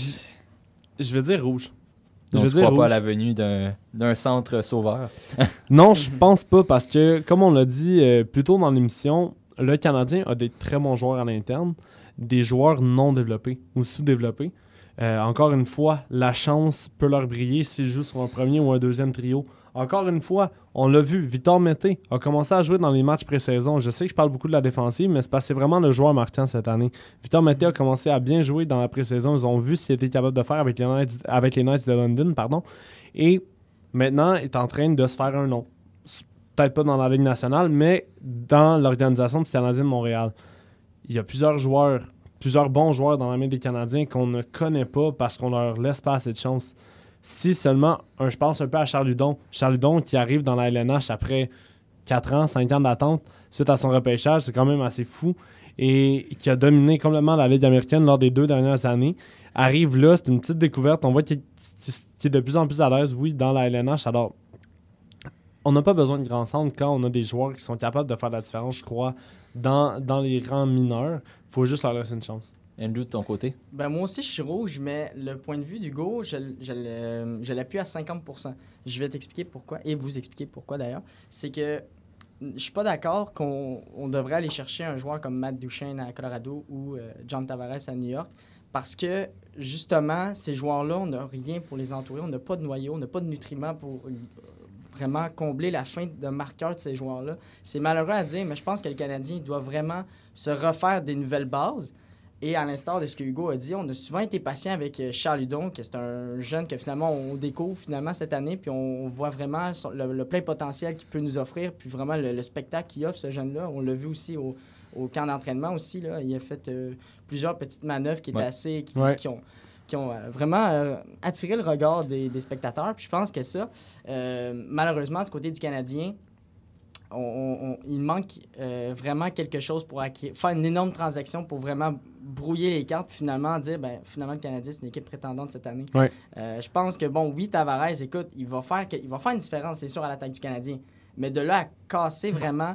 C: je vais dire rouge.
B: Donc,
C: je
B: tu
C: veux dire
B: crois pas à
C: rouge.
B: la venue d'un centre sauveur?
C: Non, je pense pas parce que, comme on l'a dit plus tôt dans l'émission, le Canadien a des très bons joueurs à l'interne, des joueurs non développés ou sous-développés. Encore une fois, la chance peut leur briller s'ils jouent sur un premier ou un deuxième trio. Encore une fois, on l'a vu, Victor Mété a commencé à jouer dans les matchs pré-saison. Je sais que je parle beaucoup de la défensive, mais c'est parce que c'est vraiment le joueur marquant cette année. Victor Mété a commencé à bien jouer dans la pré-saison. Ils ont vu ce qu'il était capable de faire avec les Knights de London. Et maintenant, il est en train de se faire un nom. Peut-être pas dans la Ligue nationale, mais dans l'organisation du Canadien de Montréal. Il y a plusieurs bons joueurs dans la main des Canadiens qu'on ne connaît pas parce qu'on leur laisse pas assez de chance. Si seulement, je pense un peu à Charles Hudon. Charles Hudon qui arrive dans la LNH après 4 ans, 5 ans d'attente suite à son repêchage, c'est quand même assez fou. Et qui a dominé complètement la Ligue américaine lors des 2 dernières années. Arrive là, c'est une petite découverte. On voit qu'il est de plus en plus à l'aise, oui, dans la LNH. Alors, on n'a pas besoin de grands centres quand on a des joueurs qui sont capables de faire la différence, je crois, dans les rangs mineurs. Il faut juste leur laisser une chance.
B: Andrew, de ton côté?
D: Ben moi aussi, je suis rouge, mais le point de vue d'Hugo, je l'appuie à 50%. Je vais t'expliquer pourquoi, et vous expliquer pourquoi d'ailleurs. C'est que je suis pas d'accord qu'on devrait aller chercher un joueur comme Matt Duchene à Colorado ou John Tavares à New York, parce que, justement, ces joueurs-là, on n'a rien pour les entourer. On n'a pas de noyau, on n'a pas de nutriments pour vraiment combler la fin de marqueur de ces joueurs-là. C'est malheureux à dire, mais je pense que le Canadien doit vraiment se refaire des nouvelles bases. Et à l'instar de ce que Hugo a dit, on a souvent été patient avec Charles Hudon, que c'est un jeune que finalement on découvre finalement cette année, puis on voit vraiment le plein potentiel qu'il peut nous offrir, puis vraiment le spectacle qu'il offre, ce jeune-là. On l'a vu aussi au camp d'entraînement aussi. Là. Il a fait plusieurs petites manœuvres qui étaient qui ont vraiment attiré le regard des spectateurs. Puis je pense que ça, malheureusement, du côté du Canadien, il manque vraiment quelque chose pour faire une énorme transaction pour vraiment brouiller les cartes, puis finalement dire, finalement, le Canadien, c'est une équipe prétendante cette année.
C: Ouais.
D: Je pense que, oui, Tavares, écoute, il va faire une différence, c'est sûr, à l'attaque du Canadien. Mais de là à casser vraiment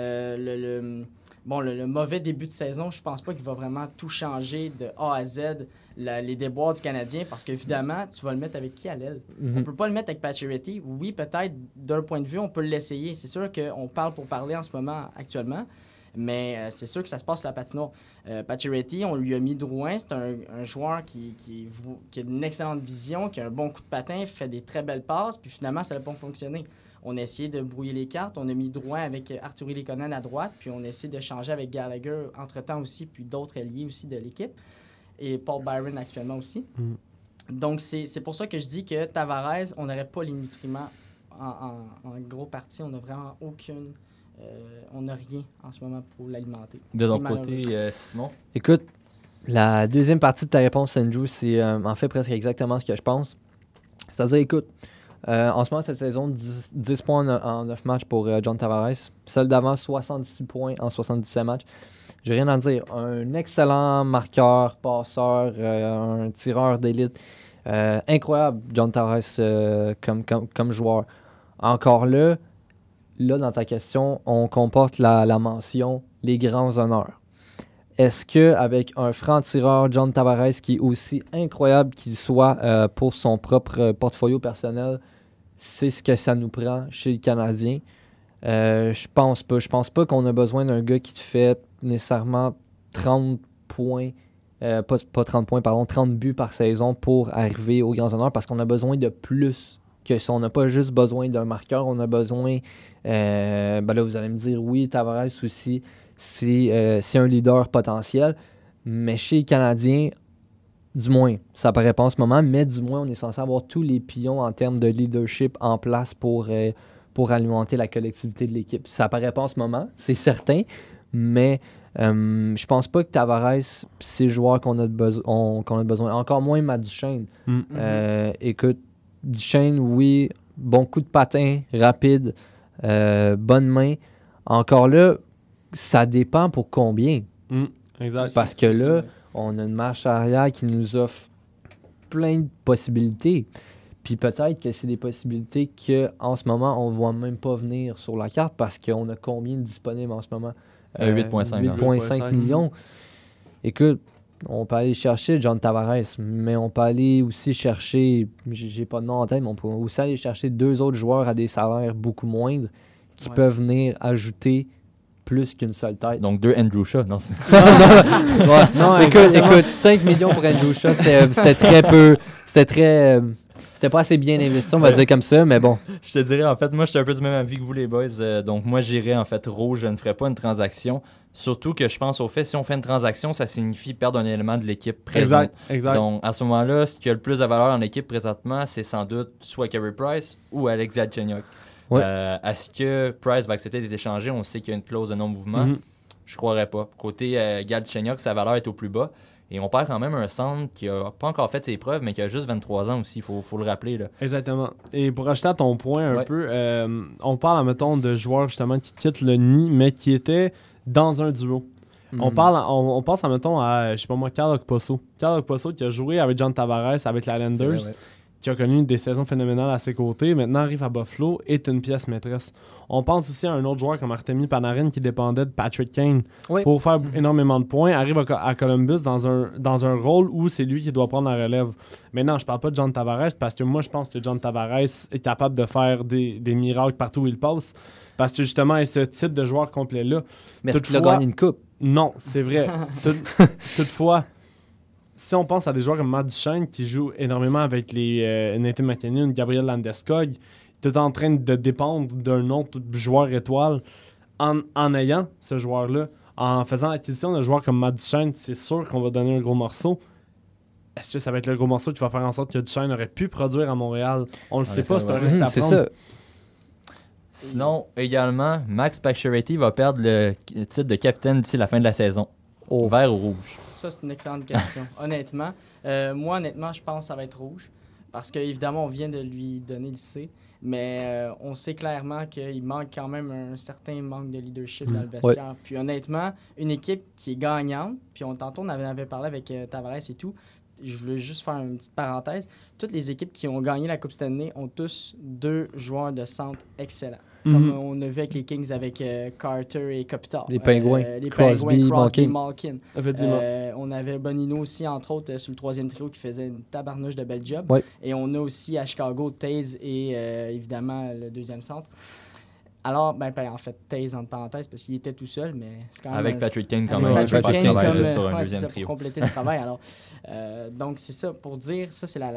D: le mauvais début de saison, je pense pas qu'il va vraiment tout changer de A à Z, les déboires du Canadien, parce qu'évidemment, tu vas le mettre avec qui à l'aile? On peut pas le mettre avec Pacioretty. Oui, peut-être, d'un point de vue, on peut l'essayer. C'est sûr qu'on parle pour parler en ce moment, actuellement, mais c'est sûr que ça se passe sur la patinoire. Pacioretty, on lui a mis Drouin. C'est un joueur qui a une excellente vision, qui a un bon coup de patin, fait des très belles passes, puis finalement, ça n'a pas fonctionné. On a essayé de brouiller les cartes. On a mis Drouin avec Artturi Lekonen à droite, puis on a essayé de changer avec Gallagher entre-temps aussi, puis d'autres alliés aussi de l'équipe. Et Paul Byron actuellement aussi. Donc, c'est pour ça que je dis que Tavares, on n'aurait pas les nutriments en gros partie. On n'a vraiment aucune... on n'a rien en ce moment pour l'alimenter.
B: De ton côté, Simon?
E: Écoute, la deuxième partie de ta réponse, Andrew, c'est en fait presque exactement ce que je pense. C'est-à-dire, écoute, en ce moment, cette saison, 10 points en 9 matchs pour John Tavares. Celle d'avant, 66 points en 77 matchs. J'ai rien à dire. Un excellent marqueur, passeur, un tireur d'élite. Incroyable, John Tavares, comme joueur. Encore là, dans ta question, on comporte la mention « les grands honneurs ». Est-ce qu'avec un franc-tireur, John Tavares, qui est aussi incroyable qu'il soit pour son propre portfolio personnel, c'est ce que ça nous prend chez le Canadien? Je pense pas. Je pense pas qu'on a besoin d'un gars qui te fait nécessairement 30 points, pas 30 points, pardon, 30 buts par saison pour arriver aux grands honneurs, parce qu'on a besoin de plus que ça. On n'a pas juste besoin d'un marqueur, on a besoin... là, vous allez me dire, oui, Tavares aussi, c'est un leader potentiel, mais chez les Canadiens, du moins, ça paraît pas en ce moment, mais du moins, on est censé avoir tous les pions en termes de leadership en place pour alimenter la collectivité de l'équipe. Ça paraît pas en ce moment, c'est certain, mais je pense pas que Tavares, c'est le joueur qu'on a besoin. Encore moins Matt Duchene. Écoute, Duchene, oui, bon coup de patin, rapide, bonne main. Encore là, ça dépend pour combien.
C: Exact.
E: Parce que là, on a une marche arrière qui nous offre plein de possibilités. Puis peut-être que c'est des possibilités qu'en ce moment, on ne voit même pas venir sur la carte parce qu'on a combien de disponibles en ce moment?
B: 8,5
E: 8,5 millions. Écoute, on peut aller chercher John Tavares, mais on peut aller aussi chercher, j'ai pas de nom en tête, mais on peut aussi aller chercher 2 autres joueurs à des salaires beaucoup moindres qui peuvent venir ajouter plus qu'une seule tête.
B: Donc 2 Andrew Shaw. Non,
E: Ouais. Non, écoute, 5 millions pour Andrew Shaw, c'était très peu. C'était pas assez bien investi, on va dire comme ça, mais bon.
B: je te dirais, en fait, moi, je suis un peu du même avis que vous, les boys. Donc, moi, j'irais, en fait, rouge. Je ne ferais pas une transaction. Surtout que je pense au fait, si on fait une transaction, ça signifie perdre un élément de l'équipe présente.
C: Exact.
B: Donc, à ce moment-là, ce qui a le plus de valeur dans l'équipe présentement, c'est sans doute soit Carey Price ou Alex Galchenyuk.
E: Ouais.
B: Est-ce que Price va accepter d'être échangé? On sait qu'il y a une clause de non-mouvement. Je croirais pas. Côté Galchenyuk, sa valeur est au plus bas. Et on perd quand même un centre qui n'a pas encore fait ses preuves, mais qui a juste 23 ans aussi, il faut le rappeler. Là.
C: Exactement. Et pour ajouter à ton point un peu, on parle, mettons, de joueurs justement qui quittent le nid, mais qui étaient dans un duo. On pense, mettons, à, je sais pas moi, Carl Okposo. Carl Okposo qui a joué avec John Tavares, avec les Islanders, qui a connu des saisons phénoménales à ses côtés, maintenant arrive à Buffalo, est une pièce maîtresse. On pense aussi à un autre joueur comme Artemi Panarin qui dépendait de Patrick Kane pour faire énormément de points, arrive à Columbus dans un rôle où c'est lui qui doit prendre la relève. Maintenant, je parle pas de John Tavares parce que moi, je pense que John Tavares est capable de faire des miracles partout où il passe parce que justement, il a ce type de joueur complet-là.
E: Mais est-ce qu'il a gagné une coupe?
C: Non, c'est vrai. Toutefois, si on pense à des joueurs comme Matt Duchene qui joue énormément avec les Nathan McKinnon, Gabriel Landeskog, tu es en train de dépendre d'un autre joueur étoile en ayant ce joueur-là. En faisant l'acquisition d'un joueur comme Matt Duchene, c'est sûr qu'on va donner un gros morceau. Est-ce que ça va être le gros morceau qui va faire en sorte que Duchene aurait pu produire à Montréal? On le sait pas, c'est un risque à prendre.
E: C'est ça.
B: Sinon, également, Max Pacioretty va perdre le titre de capitaine d'ici la fin de la saison. Vert ou rouge?
D: Ça, c'est une excellente question. Honnêtement, moi, je pense que ça va être rouge. Parce qu'évidemment, on vient de lui donner le C. Mais on sait clairement qu'il manque quand même un certain manque de leadership dans le vestiaire. Ouais. Puis honnêtement, une équipe qui est gagnante, puis tantôt on avait parlé avec Tavares et tout, je voulais juste faire une petite parenthèse. Toutes les équipes qui ont gagné la Coupe Stanley ont tous 2 joueurs de centre excellents. Comme on a vu avec les Kings avec Carter et Kopitar.
E: Les Pingouins. Crosby,
D: Malkin. On avait Bonino aussi, entre autres, sur le 3e trio qui faisait une tabarnouche de bel job.
E: Ouais.
D: Et on a aussi à Chicago Taze et évidemment le 2e centre. Alors, en fait, Taze entre parenthèses, parce qu'il était tout seul, mais c'est quand même...
B: Avec Patrick Kane, quand même.
D: Patrick Kane
B: comme, sur un deuxième trio.
D: Pour compléter le travail. Alors, donc, c'est ça. Pour dire, ça, c'est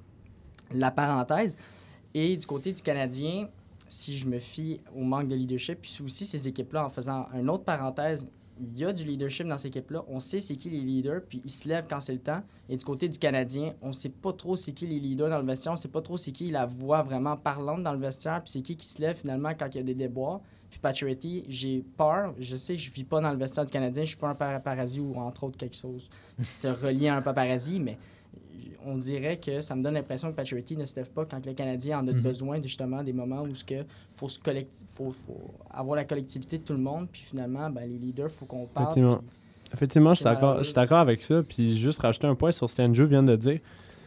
D: la parenthèse. Et du côté du Canadien, si je me fie au manque de leadership, puis aussi ces équipes-là, en faisant une autre parenthèse, il y a du leadership dans ces équipes-là. On sait c'est qui les leaders, puis ils se lèvent quand c'est le temps. Et du côté du Canadien, on sait pas trop c'est qui les leaders dans le vestiaire. On sait pas trop c'est qui la voix vraiment parlante dans le vestiaire, puis c'est qui se lève finalement quand il y a des déboires. Puis Pacioretty, j'ai peur. Je sais que je vis pas dans le vestiaire du Canadien. Je suis pas un paparazzi ou entre autres quelque chose qui se relie à un paparazzi, mais on dirait que ça me donne l'impression que Pacioretty ne se lève pas quand le Canadien en a besoin de justement des moments où faut avoir la collectivité de tout le monde, puis finalement, les leaders, il faut qu'on parle.
C: Effectivement, je suis d'accord avec ça. Puis juste rajouter un point sur ce qu'Andrew vient de dire.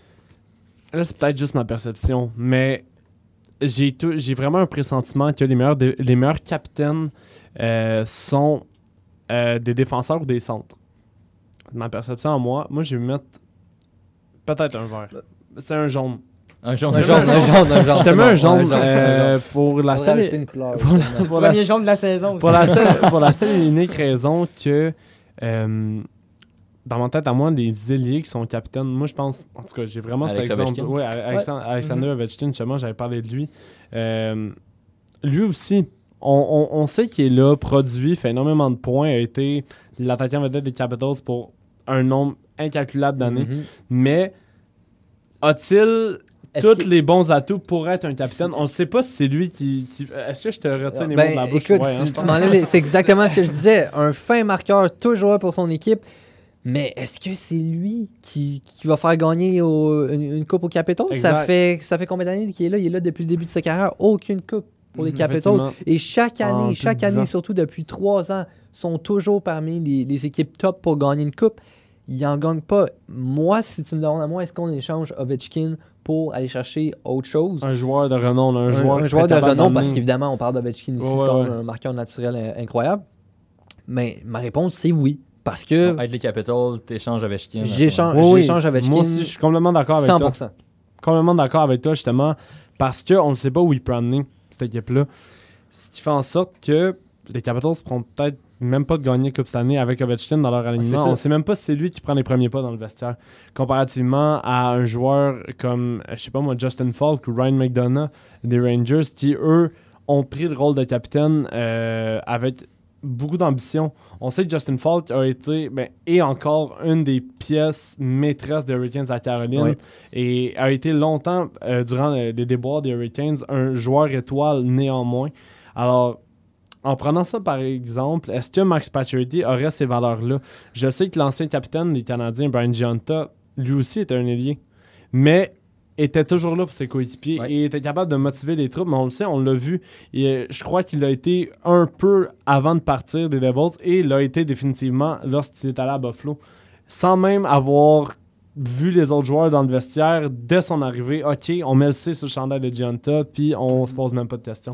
C: Là, c'est peut-être juste ma perception, mais j'ai vraiment un pressentiment que les meilleurs capitaines sont des défenseurs ou des centres. Ma perception à moi, je vais mettre peut-être un vert. C'est un jaune.
B: Un jaune.
C: Je te mets un jaune pour la seule...
D: Premier jaune de la saison aussi.
C: Pour la seule et unique raison que dans mon tête à moi, les ailiers qui sont capitaines, moi je pense, en tout cas j'ai vraiment cet exemple. Oui, Alexander Ovechkin, justement, j'avais parlé de lui. Lui aussi, on sait qu'il est là, produit, fait énormément de points, a été l'attaquant vedette des Capitals pour un nombre incalculable d'années. Mais a-t-il tous les bons atouts pour être un capitaine? On ne sait pas si c'est lui qui... Est-ce que je te retire les mots de la bouche?
E: Écoute, tu m'enlèves c'est exactement ce que je disais. Un fin marqueur, toujours pour son équipe. Mais est-ce que c'est lui qui va faire gagner une coupe au Capitol? Ça fait combien d'années qu'il est là? Il est là depuis le début de sa carrière. Aucune coupe. pour les Capitals.
C: Effectivement.
E: Et chaque
C: En
E: année,
C: plus de 10 ans.
E: surtout depuis 3 ans, sont toujours parmi les équipes top pour gagner une coupe. Ils n'en gagnent pas. Moi, si tu me demandes à moi, est-ce qu'on échange Ovechkin pour aller chercher autre chose?
C: Un joueur de renom, un joueur
E: Un
C: qui
E: joueur
C: serait
E: de
C: capable
E: renom, parce
C: d'emmener-
E: qu'évidemment, on parle d'Ovechkin ici,
C: Ouais,
E: c'est quand même
C: ouais.
E: un marqueur naturel incroyable. Mais ma réponse, c'est oui. Parce que
B: Avec les Capitals, t'échanges Ovechkin.
E: j'échange
C: Oui,
E: Ovechkin
C: Moi aussi, je suis complètement d'accord avec toi.
E: 100%.
C: Complètement d'accord avec toi, justement, parce qu'on ne sait pas où il peut amener cette équipe-là. Ce qui fait en sorte que les Capitals ne pourront peut-être même pas de gagner la Coupe cette année avec Ovechkin dans leur
E: c'est
C: alignement.
E: ça.
C: On ne sait même pas si c'est lui qui prend les premiers pas dans le vestiaire. Comparativement à un joueur comme, je sais pas moi, Justin Falk ou Ryan McDonough des Rangers, qui, eux, ont pris le rôle de capitaine avec beaucoup d'ambition. On sait que Justin Falk a été, et encore, une des pièces maîtresses des Hurricanes à Caroline.
E: Oui.
C: Et a été longtemps, durant les déboires des Hurricanes, un joueur étoile néanmoins. Alors, en prenant ça par exemple, est-ce que Max Pacioretty aurait ces valeurs-là? Je sais que l'ancien capitaine des Canadiens, Brian Gionta, lui aussi était un ailier, mais était toujours là pour ses coéquipiers
B: Ouais.
C: et était capable de motiver les troupes, mais on le sait, on l'a vu. Et je crois qu'il a été un peu avant de partir des Devils et l'a été définitivement lorsqu'il est allé à Buffalo. Sans même avoir vu les autres joueurs dans le vestiaire, dès son arrivée, OK, on met le C sur le chandail de Gionta, puis on se pose même pas de questions.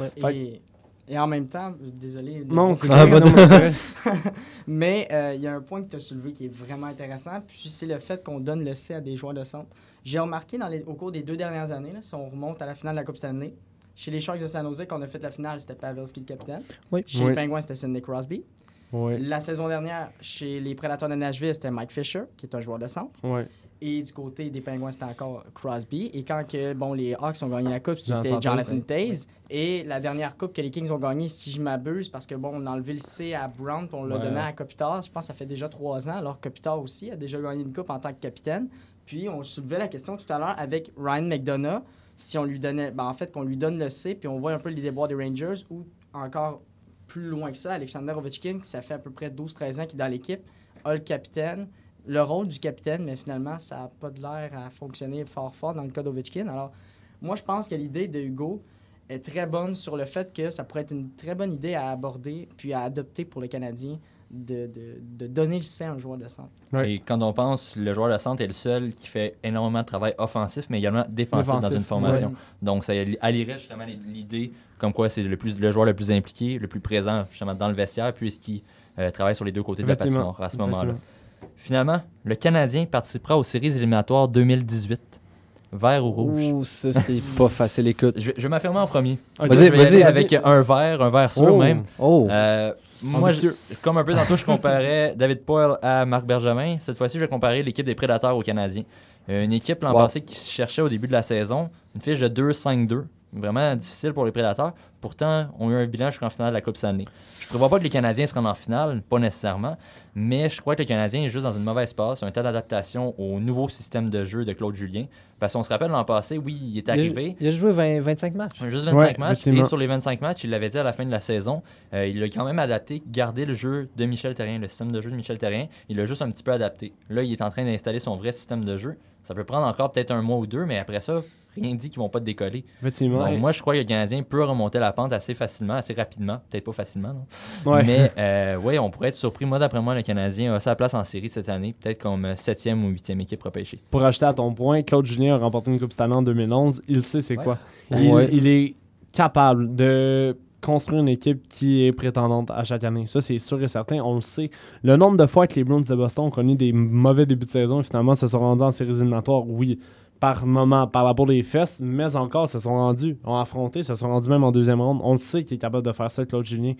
D: Et en même temps, désolé.
C: Non, c'est
E: Ah,
C: correct,
E: bah,
C: non, mais c'est correct.
D: Mais il y a un point que tu as soulevé qui est vraiment intéressant, puis c'est le fait qu'on donne le C à des joueurs de centre. J'ai remarqué au cours des 2 dernières années, là, si on remonte à la finale de la Coupe Stanley, chez les Sharks de San Jose, quand on a fait la finale, c'était Pavelski le capitaine.
E: Oui.
D: Chez
C: Oui.
D: les Penguins, c'était Sidney Crosby.
C: Oui,
D: La saison dernière, chez les Prédateurs de Nashville, c'était Mike Fisher, qui est un joueur de centre.
C: oui.
D: Et du côté des Penguins, c'était encore Crosby. Et quand les Hawks ont gagné la Coupe, c'était
C: Jonathan
D: Jonathan
C: Taze.
D: Taze. Et la dernière Coupe que les Kings ont gagnée, si je m'abuse, parce que on a enlevé le C à Brown puis on l'a
B: Ouais.
D: donné à Kopitar, je pense que ça fait déjà 3 ans. Alors Kopitar aussi a déjà gagné une Coupe en tant que capitaine. Puis on soulevait la question tout à l'heure avec Ryan McDonough, si on lui donnait, en fait, qu'on lui donne le C, puis on voit un peu les déboires des Rangers, ou encore plus loin que ça, Alexander Ovechkin, qui ça fait à peu près 12-13 ans qu'il est dans l'équipe, a le capitaine, le rôle du capitaine, mais finalement, ça n'a pas de l'air à fonctionner fort dans le cas d'Ovechkin. Alors, moi, je pense que l'idée de Hugo est très bonne sur le fait que ça pourrait être une très bonne idée à aborder puis à adopter pour les Canadiens de donner le C à un joueur de centre.
C: Ouais.
B: Et quand on pense, le joueur de centre est le seul qui fait énormément de travail offensif, mais également défensif dans une formation.
D: Ouais.
B: Donc, ça allierait justement l'idée comme quoi c'est le joueur le plus impliqué, le plus présent justement dans le vestiaire, puisqu'il travaille sur les deux côtés de la
C: Effectivement.
B: patinoire à ce moment-là.
C: Effectivement.
B: Finalement, le Canadien participera aux séries éliminatoires 2018. Vert ou rouge?
E: Ouh, ça, c'est pas facile, écoute.
B: Je vais m'affirmer en premier.
C: Ok,
E: Vas-y,
B: Je vais y aller
E: vas-y.
B: avec un vert sûr
C: Oh.
B: même.
E: Oh,
B: Moi,
C: Ambitieux.
B: comme un peu tantôt, je comparais David Poile à Marc Bergevin. Cette fois-ci, je vais comparer l'équipe des Prédateurs aux Canadiens. Une équipe l'an
E: Wow.
B: passé qui se cherchait au début de la saison. Une fiche de 2-5-2. Vraiment difficile pour les Prédateurs. Pourtant, on a eu un bilan jusqu'en finale de la Coupe Stanley. Je ne prévois pas que les Canadiens se rendent en finale, pas nécessairement, mais je crois que le Canadien est juste dans une mauvaise passe, un tas d'adaptation au nouveau système de jeu de Claude Julien. Parce qu'on se rappelle, l'an passé, oui, il est arrivé.
E: il a joué 25 matchs.
B: Juste 25
C: Ouais,
B: matchs.
C: effectivement.
B: Et sur les 25 matchs, il l'avait dit à la fin de la saison, il a quand même adapté, gardé le jeu de Michel Therrien, le système de jeu de Michel Therrien. Il l'a juste un petit peu adapté. Là, il est en train d'installer son vrai système de jeu. Ça peut prendre encore peut-être 1 mois ou 2, mais après ça, rien dit qu'ils vont pas décoller.
C: Effectivement.
B: Donc, moi, je crois que le Canadien peut remonter la pente assez facilement, assez rapidement. Peut-être pas facilement, non?
C: Ouais.
B: Mais oui, on pourrait être surpris. Moi, d'après moi, le Canadien a sa place en série cette année, peut-être comme 7e ou 8e équipe repêchée.
C: Pour ajouter à ton point, Claude Julien a remporté une Coupe Stanley en 2011. Il sait c'est
B: Ouais.
C: quoi.
E: Ouais.
C: Il est capable de construire une équipe qui est prétendante à chaque année. Ça, c'est sûr et certain. On le sait. Le nombre de fois que les Bruins de Boston ont connu des mauvais débuts de saison et finalement se sont rendus en séries éliminatoires, oui, par moment, par rapport des fesses, mais encore, se sont rendus, ont affronté, se sont rendus même en deuxième ronde. On le sait qu'il est capable de faire ça, Claude Julien.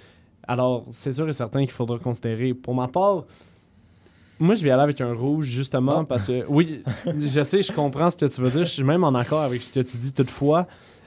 C: Alors, c'est sûr et certain qu'il faudra considérer. Pour ma part, moi, je vais aller avec un rouge, justement,
B: Oh.
C: parce que, oui, je sais, je comprends ce que tu veux dire. Je suis même en accord avec ce que tu dis. Toutefois,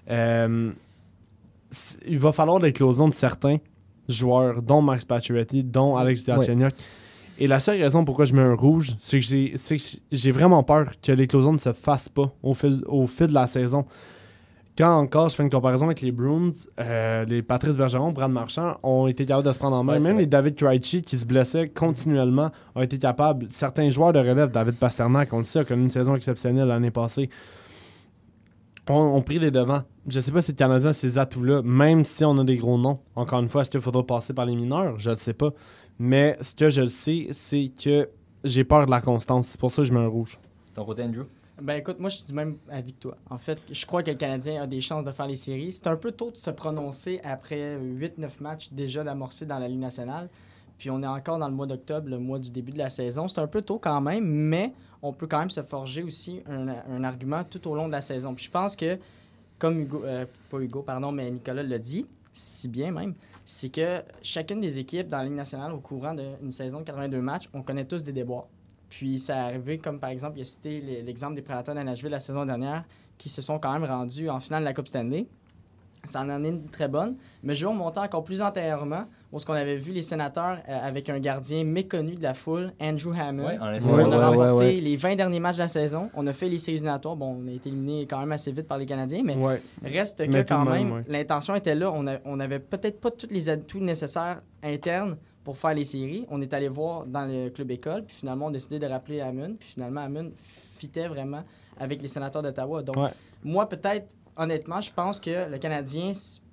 C: il va falloir l'éclosion de certains joueurs, dont Max Pacioretty, dont Alex Galchenyuk. Et la seule raison pourquoi je mets un rouge, c'est que j'ai vraiment peur que l'éclosion ne se fasse pas au fil de la saison. Quand encore je fais une comparaison avec les Bruins, les Patrice Bergeron, Brad Marchand ont été capables de se prendre en main.
B: Ouais, c'est
C: Même
B: vrai.
C: les David Krejci qui se blessaient continuellement ont été capables. Certains joueurs de relève, David Pasternak, on le sait, a connu une saison exceptionnelle l'année passée. ont pris les devants. Je sais pas si le Canadien a ces atouts-là, même si on a des gros noms. Encore une fois, est-ce qu'il faudra passer par les mineurs? Je le sais pas. Mais ce que je le sais, c'est que j'ai peur de la constance. C'est pour ça que je mets un rouge.
B: Ton côté, Andrew?
D: Ben écoute, moi je suis du même avis que toi. En fait, je crois que le Canadien a des chances de faire les séries. C'est un peu tôt de se prononcer après 8-9 matchs déjà d'amorcer dans la Ligue nationale. Puis on est encore dans le mois d'octobre, le mois du début de la saison. C'est un peu tôt quand même, mais on peut quand même se forger aussi un argument tout au long de la saison. Puis je pense que, comme mais Nicolas l'a dit, si bien même, c'est que chacune des équipes dans la Ligue nationale au courant d'une saison de 82 matchs, on connaît tous des déboires. Puis ça est arrivé, comme par exemple, il a cité l'exemple des Prédateurs de Nashville la saison dernière, qui se sont quand même rendus en finale de la Coupe Stanley. Ça en est une très bonne. Mais je vais remonter encore plus antérieurement, où on avait vu les Sénateurs avec un gardien méconnu de la foule, Andrew Hammond.
B: Ouais, en effet.
D: On a remporté les 20 derniers matchs de la saison. On a fait les séries éliminatoires. Bon, on a été éliminé quand même assez vite par les Canadiens, mais reste que quand même, l'intention était là. On avait peut-être pas tous les atouts nécessaires internes pour faire les séries. On est allé voir dans le club école, puis finalement, on a décidé de rappeler Hammond. Puis finalement, Hammond fitait vraiment avec les Sénateurs d'Ottawa. Donc, moi, peut-être, honnêtement, je pense que le Canadien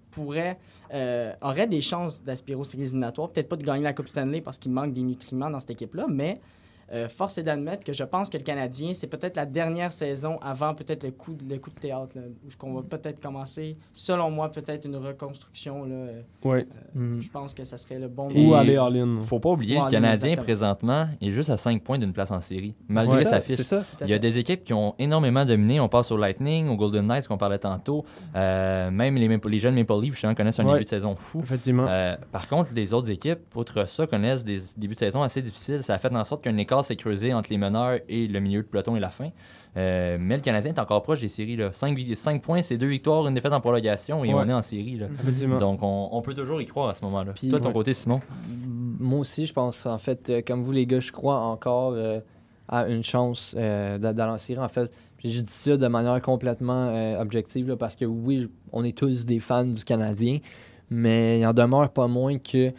D: aurait des chances d'aspirer aux séries éliminatoires. Peut-être pas de gagner la Coupe Stanley parce qu'il manque des nutriments dans cette équipe-là, mais force est d'admettre que je pense que le Canadien, c'est peut-être la dernière saison avant peut-être le coup de théâtre, là, où on va peut-être commencer, selon moi, peut-être une reconstruction. Là, je pense que ça serait le bon
C: moment. Ou aller all-in.
B: Faut pas oublier, le Canadien, présentement, est juste à 5 points d'une place en série, malgré sa fiche. Il y a des équipes qui ont énormément dominé. On passe au Lightning, au Golden Knights, qu'on parlait tantôt. Même les jeunes Maple Leafs, justement, connaissent un début de saison fou.
C: Effectivement.
B: Par contre, les autres équipes, outre ça, connaissent des débuts de saison assez difficiles. Ça a fait en sorte qu'un écart s'est creusé entre les meneurs et le milieu de peloton et la fin. Mais le Canadien est encore proche des séries. 5 points, c'est 2 victoires, une défaite en prolongation et on est en série. Là. Donc, on peut toujours y croire à ce moment-là. Puis, toi, ton côté, Simon?
E: Moi aussi, je pense, en fait, comme vous les gars, je crois encore à une chance d'aller en série. En fait, puis je dis ça de manière complètement objective là, parce que oui, on est tous des fans du Canadien, mais il en demeure pas moins que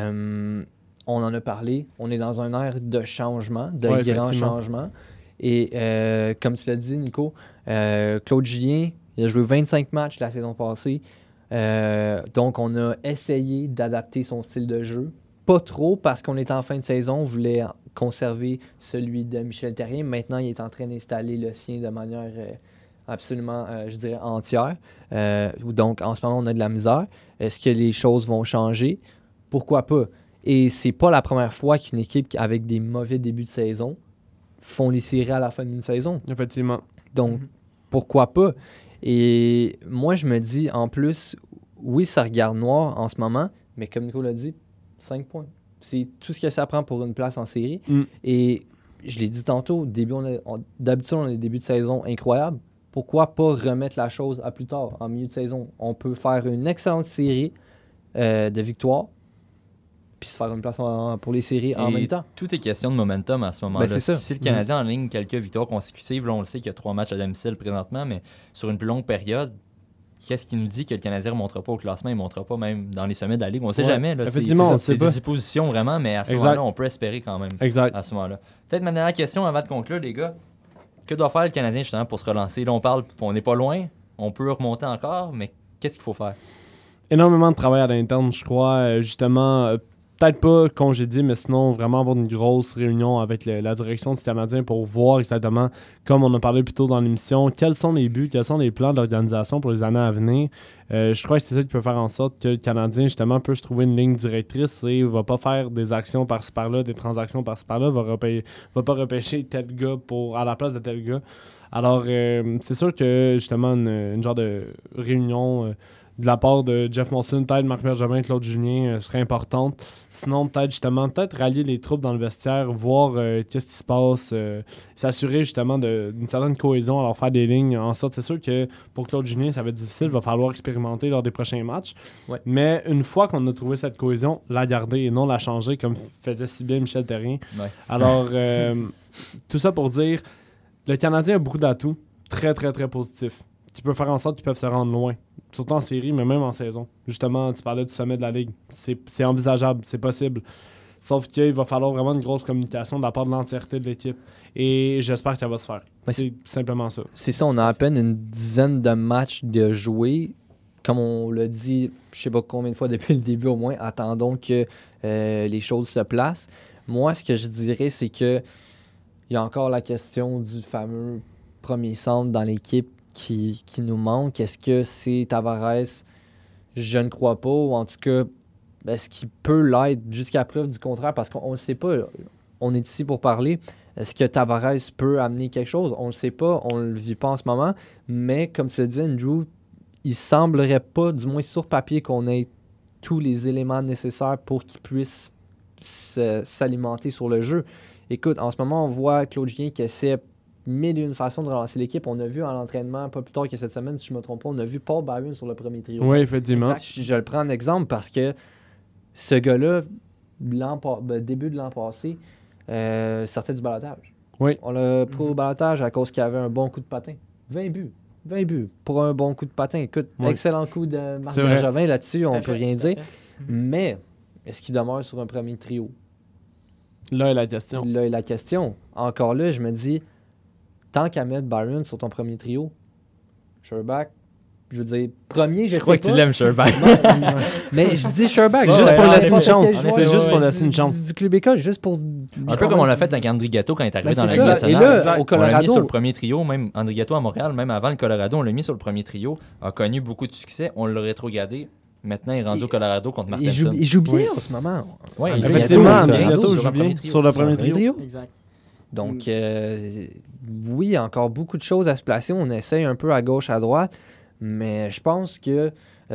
E: on en a parlé, on est dans un ère de changement, de grands changements. Et comme tu l'as dit, Nico, Claude Julien, il a joué 25 matchs la saison passée. Donc, on a essayé d'adapter son style de jeu. Pas trop, parce qu'on était en fin de saison, on voulait conserver celui de Michel Therrien. Maintenant, il est en train d'installer le sien de manière absolument, je dirais, entière. Donc, en ce moment, on a de la misère. Est-ce que les choses vont changer? Pourquoi pas? Et c'est pas la première fois qu'une équipe avec des mauvais débuts de saison font les séries à la fin d'une saison.
C: Effectivement.
E: Donc, pourquoi pas? Et moi, je me dis, en plus, oui, ça regarde noir en ce moment, mais comme Nico l'a dit, 5 points. C'est tout ce que ça prend pour une place en série. Et je l'ai dit tantôt, d'habitude, on a des débuts de saison incroyables. Pourquoi pas remettre la chose à plus tard, en milieu de saison? On peut faire une excellente série de victoires, puis se faire une place pour les séries en même temps.
B: Tout est question de momentum à ce moment-là.
E: C'est ça.
B: Si le Canadien enligne quelques victoires consécutives, là, on le sait qu'il y a 3 matchs à domicile présentement, mais sur une plus longue période, qu'est-ce qui nous dit que le Canadien ne remontera pas au classement, il ne montera pas même dans les sommets de la Ligue? On ne sait jamais. Là,
C: effectivement,
B: c'est des suppositions vraiment, mais à ce moment-là, on peut espérer quand même.
C: Exact.
B: À ce moment-là. Peut-être ma dernière question avant de conclure, les gars. Que doit faire le Canadien justement pour se relancer? Là, on parle, on n'est pas loin, on peut remonter encore, mais qu'est-ce qu'il faut faire?
C: Énormément de travail à l'interne, je crois. Justement, peut-être pas congédier, mais sinon vraiment avoir une grosse réunion avec la direction du Canadien pour voir exactement, comme on a parlé plus tôt dans l'émission, quels sont les buts, quels sont les plans d'organisation pour les années à venir. Je crois que c'est ça qui peut faire en sorte que le Canadien, justement, peut se trouver une ligne directrice et ne va pas faire des actions par-ci par-là, des transactions par-ci par-là, va pas repêcher tel gars à la place de tel gars. Alors, c'est sûr que, justement, une genre de réunion de la part de Jeff Molson, peut-être Marc Bergevin, Claude Julien serait importante. Sinon, peut-être rallier les troupes dans le vestiaire, voir qu'est-ce qui se passe, s'assurer justement d'une certaine cohésion, alors faire des lignes en sorte. C'est sûr que pour Claude Julien, ça va être difficile, il va falloir expérimenter lors des prochains matchs.
E: Ouais.
C: Mais une fois qu'on a trouvé cette cohésion, la garder et non la changer, comme faisait si bien Michel Therrien.
B: Ouais.
C: Alors, tout ça pour dire, le Canadien a beaucoup d'atouts, très, très, très positifs, qui peuvent faire en sorte qu'ils peuvent se rendre loin. Surtout en série, mais même en saison. Justement, tu parlais du sommet de la Ligue. C'est envisageable, c'est possible. Sauf qu'il va falloir vraiment une grosse communication de la part de l'entièreté de l'équipe. Et j'espère qu'elle va se faire.
E: Ouais,
C: C'est simplement ça.
E: C'est ça, on a à peine une dizaine de matchs de jouer. Comme on l'a dit, je sais pas combien de fois depuis le début au moins, attendons que les choses se placent. Moi, ce que je dirais, c'est que il y a encore la question du fameux premier centre dans l'équipe qui nous manque. Est-ce que c'est Tavares? Je ne crois pas. Ou en tout cas, est-ce qu'il peut l'être jusqu'à preuve du contraire? Parce qu'on ne le sait pas. On est ici pour parler. Est-ce que Tavares peut amener quelque chose? On ne le sait pas. On ne le vit pas en ce moment. Mais comme tu le dis, Andrew, il semblerait pas, du moins sur papier, qu'on ait tous les éléments nécessaires pour qu'il puisse s'alimenter sur le jeu. Écoute, en ce moment, on voit Claude Julien qui essaie mille et une façons de relancer l'équipe. On a vu en entraînement, pas plus tard que cette semaine, si je ne me trompe pas, on a vu Paul Byron sur le premier trio.
C: Oui, effectivement.
D: Exact.
E: Je le prends en exemple parce que ce gars-là, début de l'an passé, sortait du balotage.
C: Oui.
E: On l'a pris au balotage à cause qu'il avait un bon coup de patin. 20 buts. 20 buts pour un bon coup de patin. Écoute,
C: Oui.
E: excellent coup de Marc
C: C'est vrai.
E: Bergevin là-dessus,
D: Tout
E: on
D: à
E: ne peut
D: fait,
E: rien
D: tout à
E: dire.
D: fait.
E: Mais est-ce qu'il demeure sur un premier trio?
C: Là est la question.
E: Là est la question. Encore là, je me dis, tant qu'à mettre Byron sur ton premier trio, Sherbak, je veux dire, premier, je
B: Je crois
E: sais
B: que
E: pas.
B: tu l'aimes, Sherbak.
E: Mais je dis Sherbak.
C: C'est juste pour laisser une chance.
B: C'est
C: juste pour laisser une chance.
E: Du club école, juste pour...
B: Un peu comme on l'a fait avec André Gatto quand il est arrivé
E: Ben,
B: dans
E: c'est
B: la Ligue
E: ça. Et
B: nationale.
E: là, au
B: On l'a mis sur le
E: Colorado,
B: premier trio, même André Gatto à Montréal, même avant le Colorado, on l'a mis sur le premier trio, a connu beaucoup de succès, on l'a rétrogradé. Maintenant, il est rendu au Colorado contre
E: il joue,
B: Martinson.
E: il joue bien
C: Oui.
E: en ce moment.
B: Ouais,
E: André
C: Effectivement,
E: Gatto,
C: André
E: Colorado,
C: Gatto
B: sur
C: joue
B: un premier
C: bien
B: trio.
C: sur le
E: Sur un
C: premier
E: premier
C: trio.
E: trio.
D: Exact.
E: Donc, oui, encore beaucoup de choses à se placer. On essaye un peu à gauche, à droite. Mais je pense que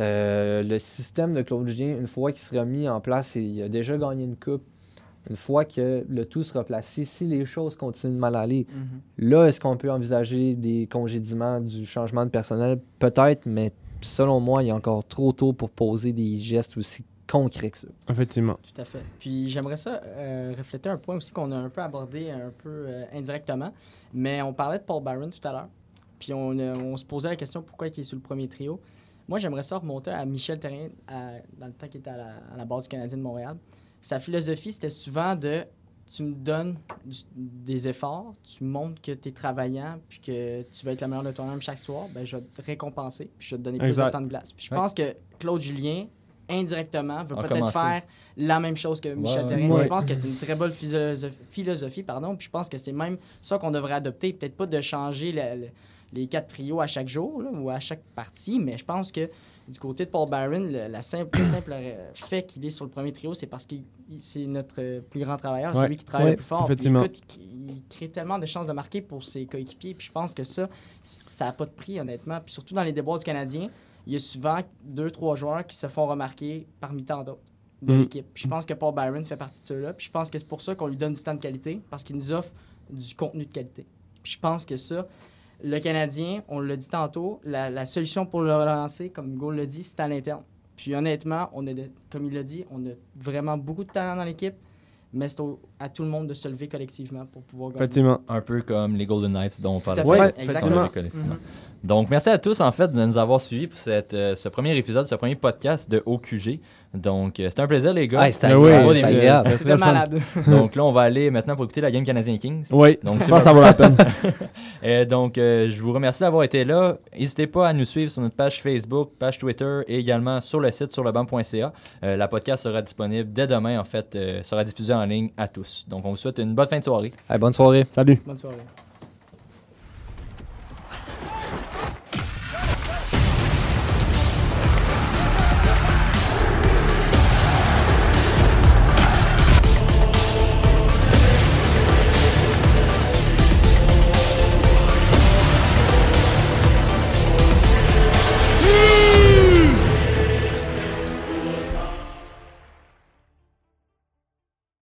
E: le système de Claude Julien, une fois qu'il sera mis en place et il a déjà gagné une coupe, une fois que le tout sera placé, si les choses continuent de mal aller, là, est-ce qu'on peut envisager des congédiements, du changement de personnel? Peut-être, mais selon moi, il est encore trop tôt pour poser des gestes aussi concrets que ça.
C: Effectivement.
D: Tout à fait. Puis j'aimerais ça refléter un point aussi qu'on a un peu abordé un peu indirectement. Mais on parlait de Paul Byron tout à l'heure. Puis on se posait la question pourquoi il est sur le premier trio. Moi, j'aimerais ça remonter à Michel Therrien dans le temps qu'il était à la base du Canadien de Montréal. Sa philosophie, c'était souvent de tu me donnes des efforts, tu montres que tu es travaillant puis que tu vas être le meilleur de toi-même chaque soir, ben je vais te récompenser puis je vais te donner plus
C: Exact.
D: de temps de glace. Puis je
B: Ouais.
D: pense que Claude Julien, indirectement, veut
B: A
D: peut-être
B: commencé.
D: faire la même chose que Michel
B: Ouais,
D: Therrien.
C: ouais.
D: Je pense que c'est une très bonne philosophie, pardon, puis je pense que c'est même ça qu'on devrait adopter. Peut-être pas de changer les 4 trios à chaque jour là, ou à chaque partie, mais je pense que du côté de Paul Byron, le simple fait qu'il est sur le premier trio, c'est parce que c'est notre plus grand travailleur,
C: Ouais.
D: c'est lui qui travaille
E: Ouais,
D: le plus fort. Puis
C: effectivement.
D: écoute, il crée tellement de chances de marquer pour ses coéquipiers, puis je pense que ça n'a pas de prix, honnêtement. Puis surtout dans les déboires du Canadien, il y a souvent 2-3 joueurs qui se font remarquer parmi tant d'autres de l'équipe. Puis je pense que Paul Byron fait partie de ceux-là. Puis je pense que c'est pour ça qu'on lui donne du temps de qualité, parce qu'il nous offre du contenu de qualité. Puis je pense que ça, le Canadien, on l'a dit tantôt, la solution pour le relancer, comme Hugo l'a dit, c'est à l'interne. Puis honnêtement, comme il l'a dit, on a vraiment beaucoup de talent dans l'équipe, mais c'est à tout le monde de se lever collectivement pour pouvoir gagner.
C: Effectivement.
B: Un peu comme les Golden Knights dont on
D: Tout à
B: parlait.
D: fait,
C: Ouais,
D: exactement.
B: Collectivement. Donc, merci à tous, en fait, de nous avoir suivis pour ce premier épisode, ce premier podcast de OQG. Donc, c'était un plaisir, les gars.
E: Ah, c'était
C: Ben oui,
E: agréable,
B: c'était
E: c'était agréable.
C: très
D: C'était
C: fun.
D: malade.
B: Donc, là, on va aller maintenant pour écouter la game Canadien-Kings.
C: Oui,
B: Donc,
C: je pense que ça vaut la peine.
B: Donc, je vous remercie d'avoir été là. N'hésitez pas à nous suivre sur notre page Facebook, page Twitter et également sur le site surlebanc.ca. La podcast sera disponible dès demain, en fait, sera diffusée en ligne à tous. Donc, on vous souhaite une bonne fin de soirée.
E: Allez, bonne soirée.
C: Salut.
D: Bonne soirée.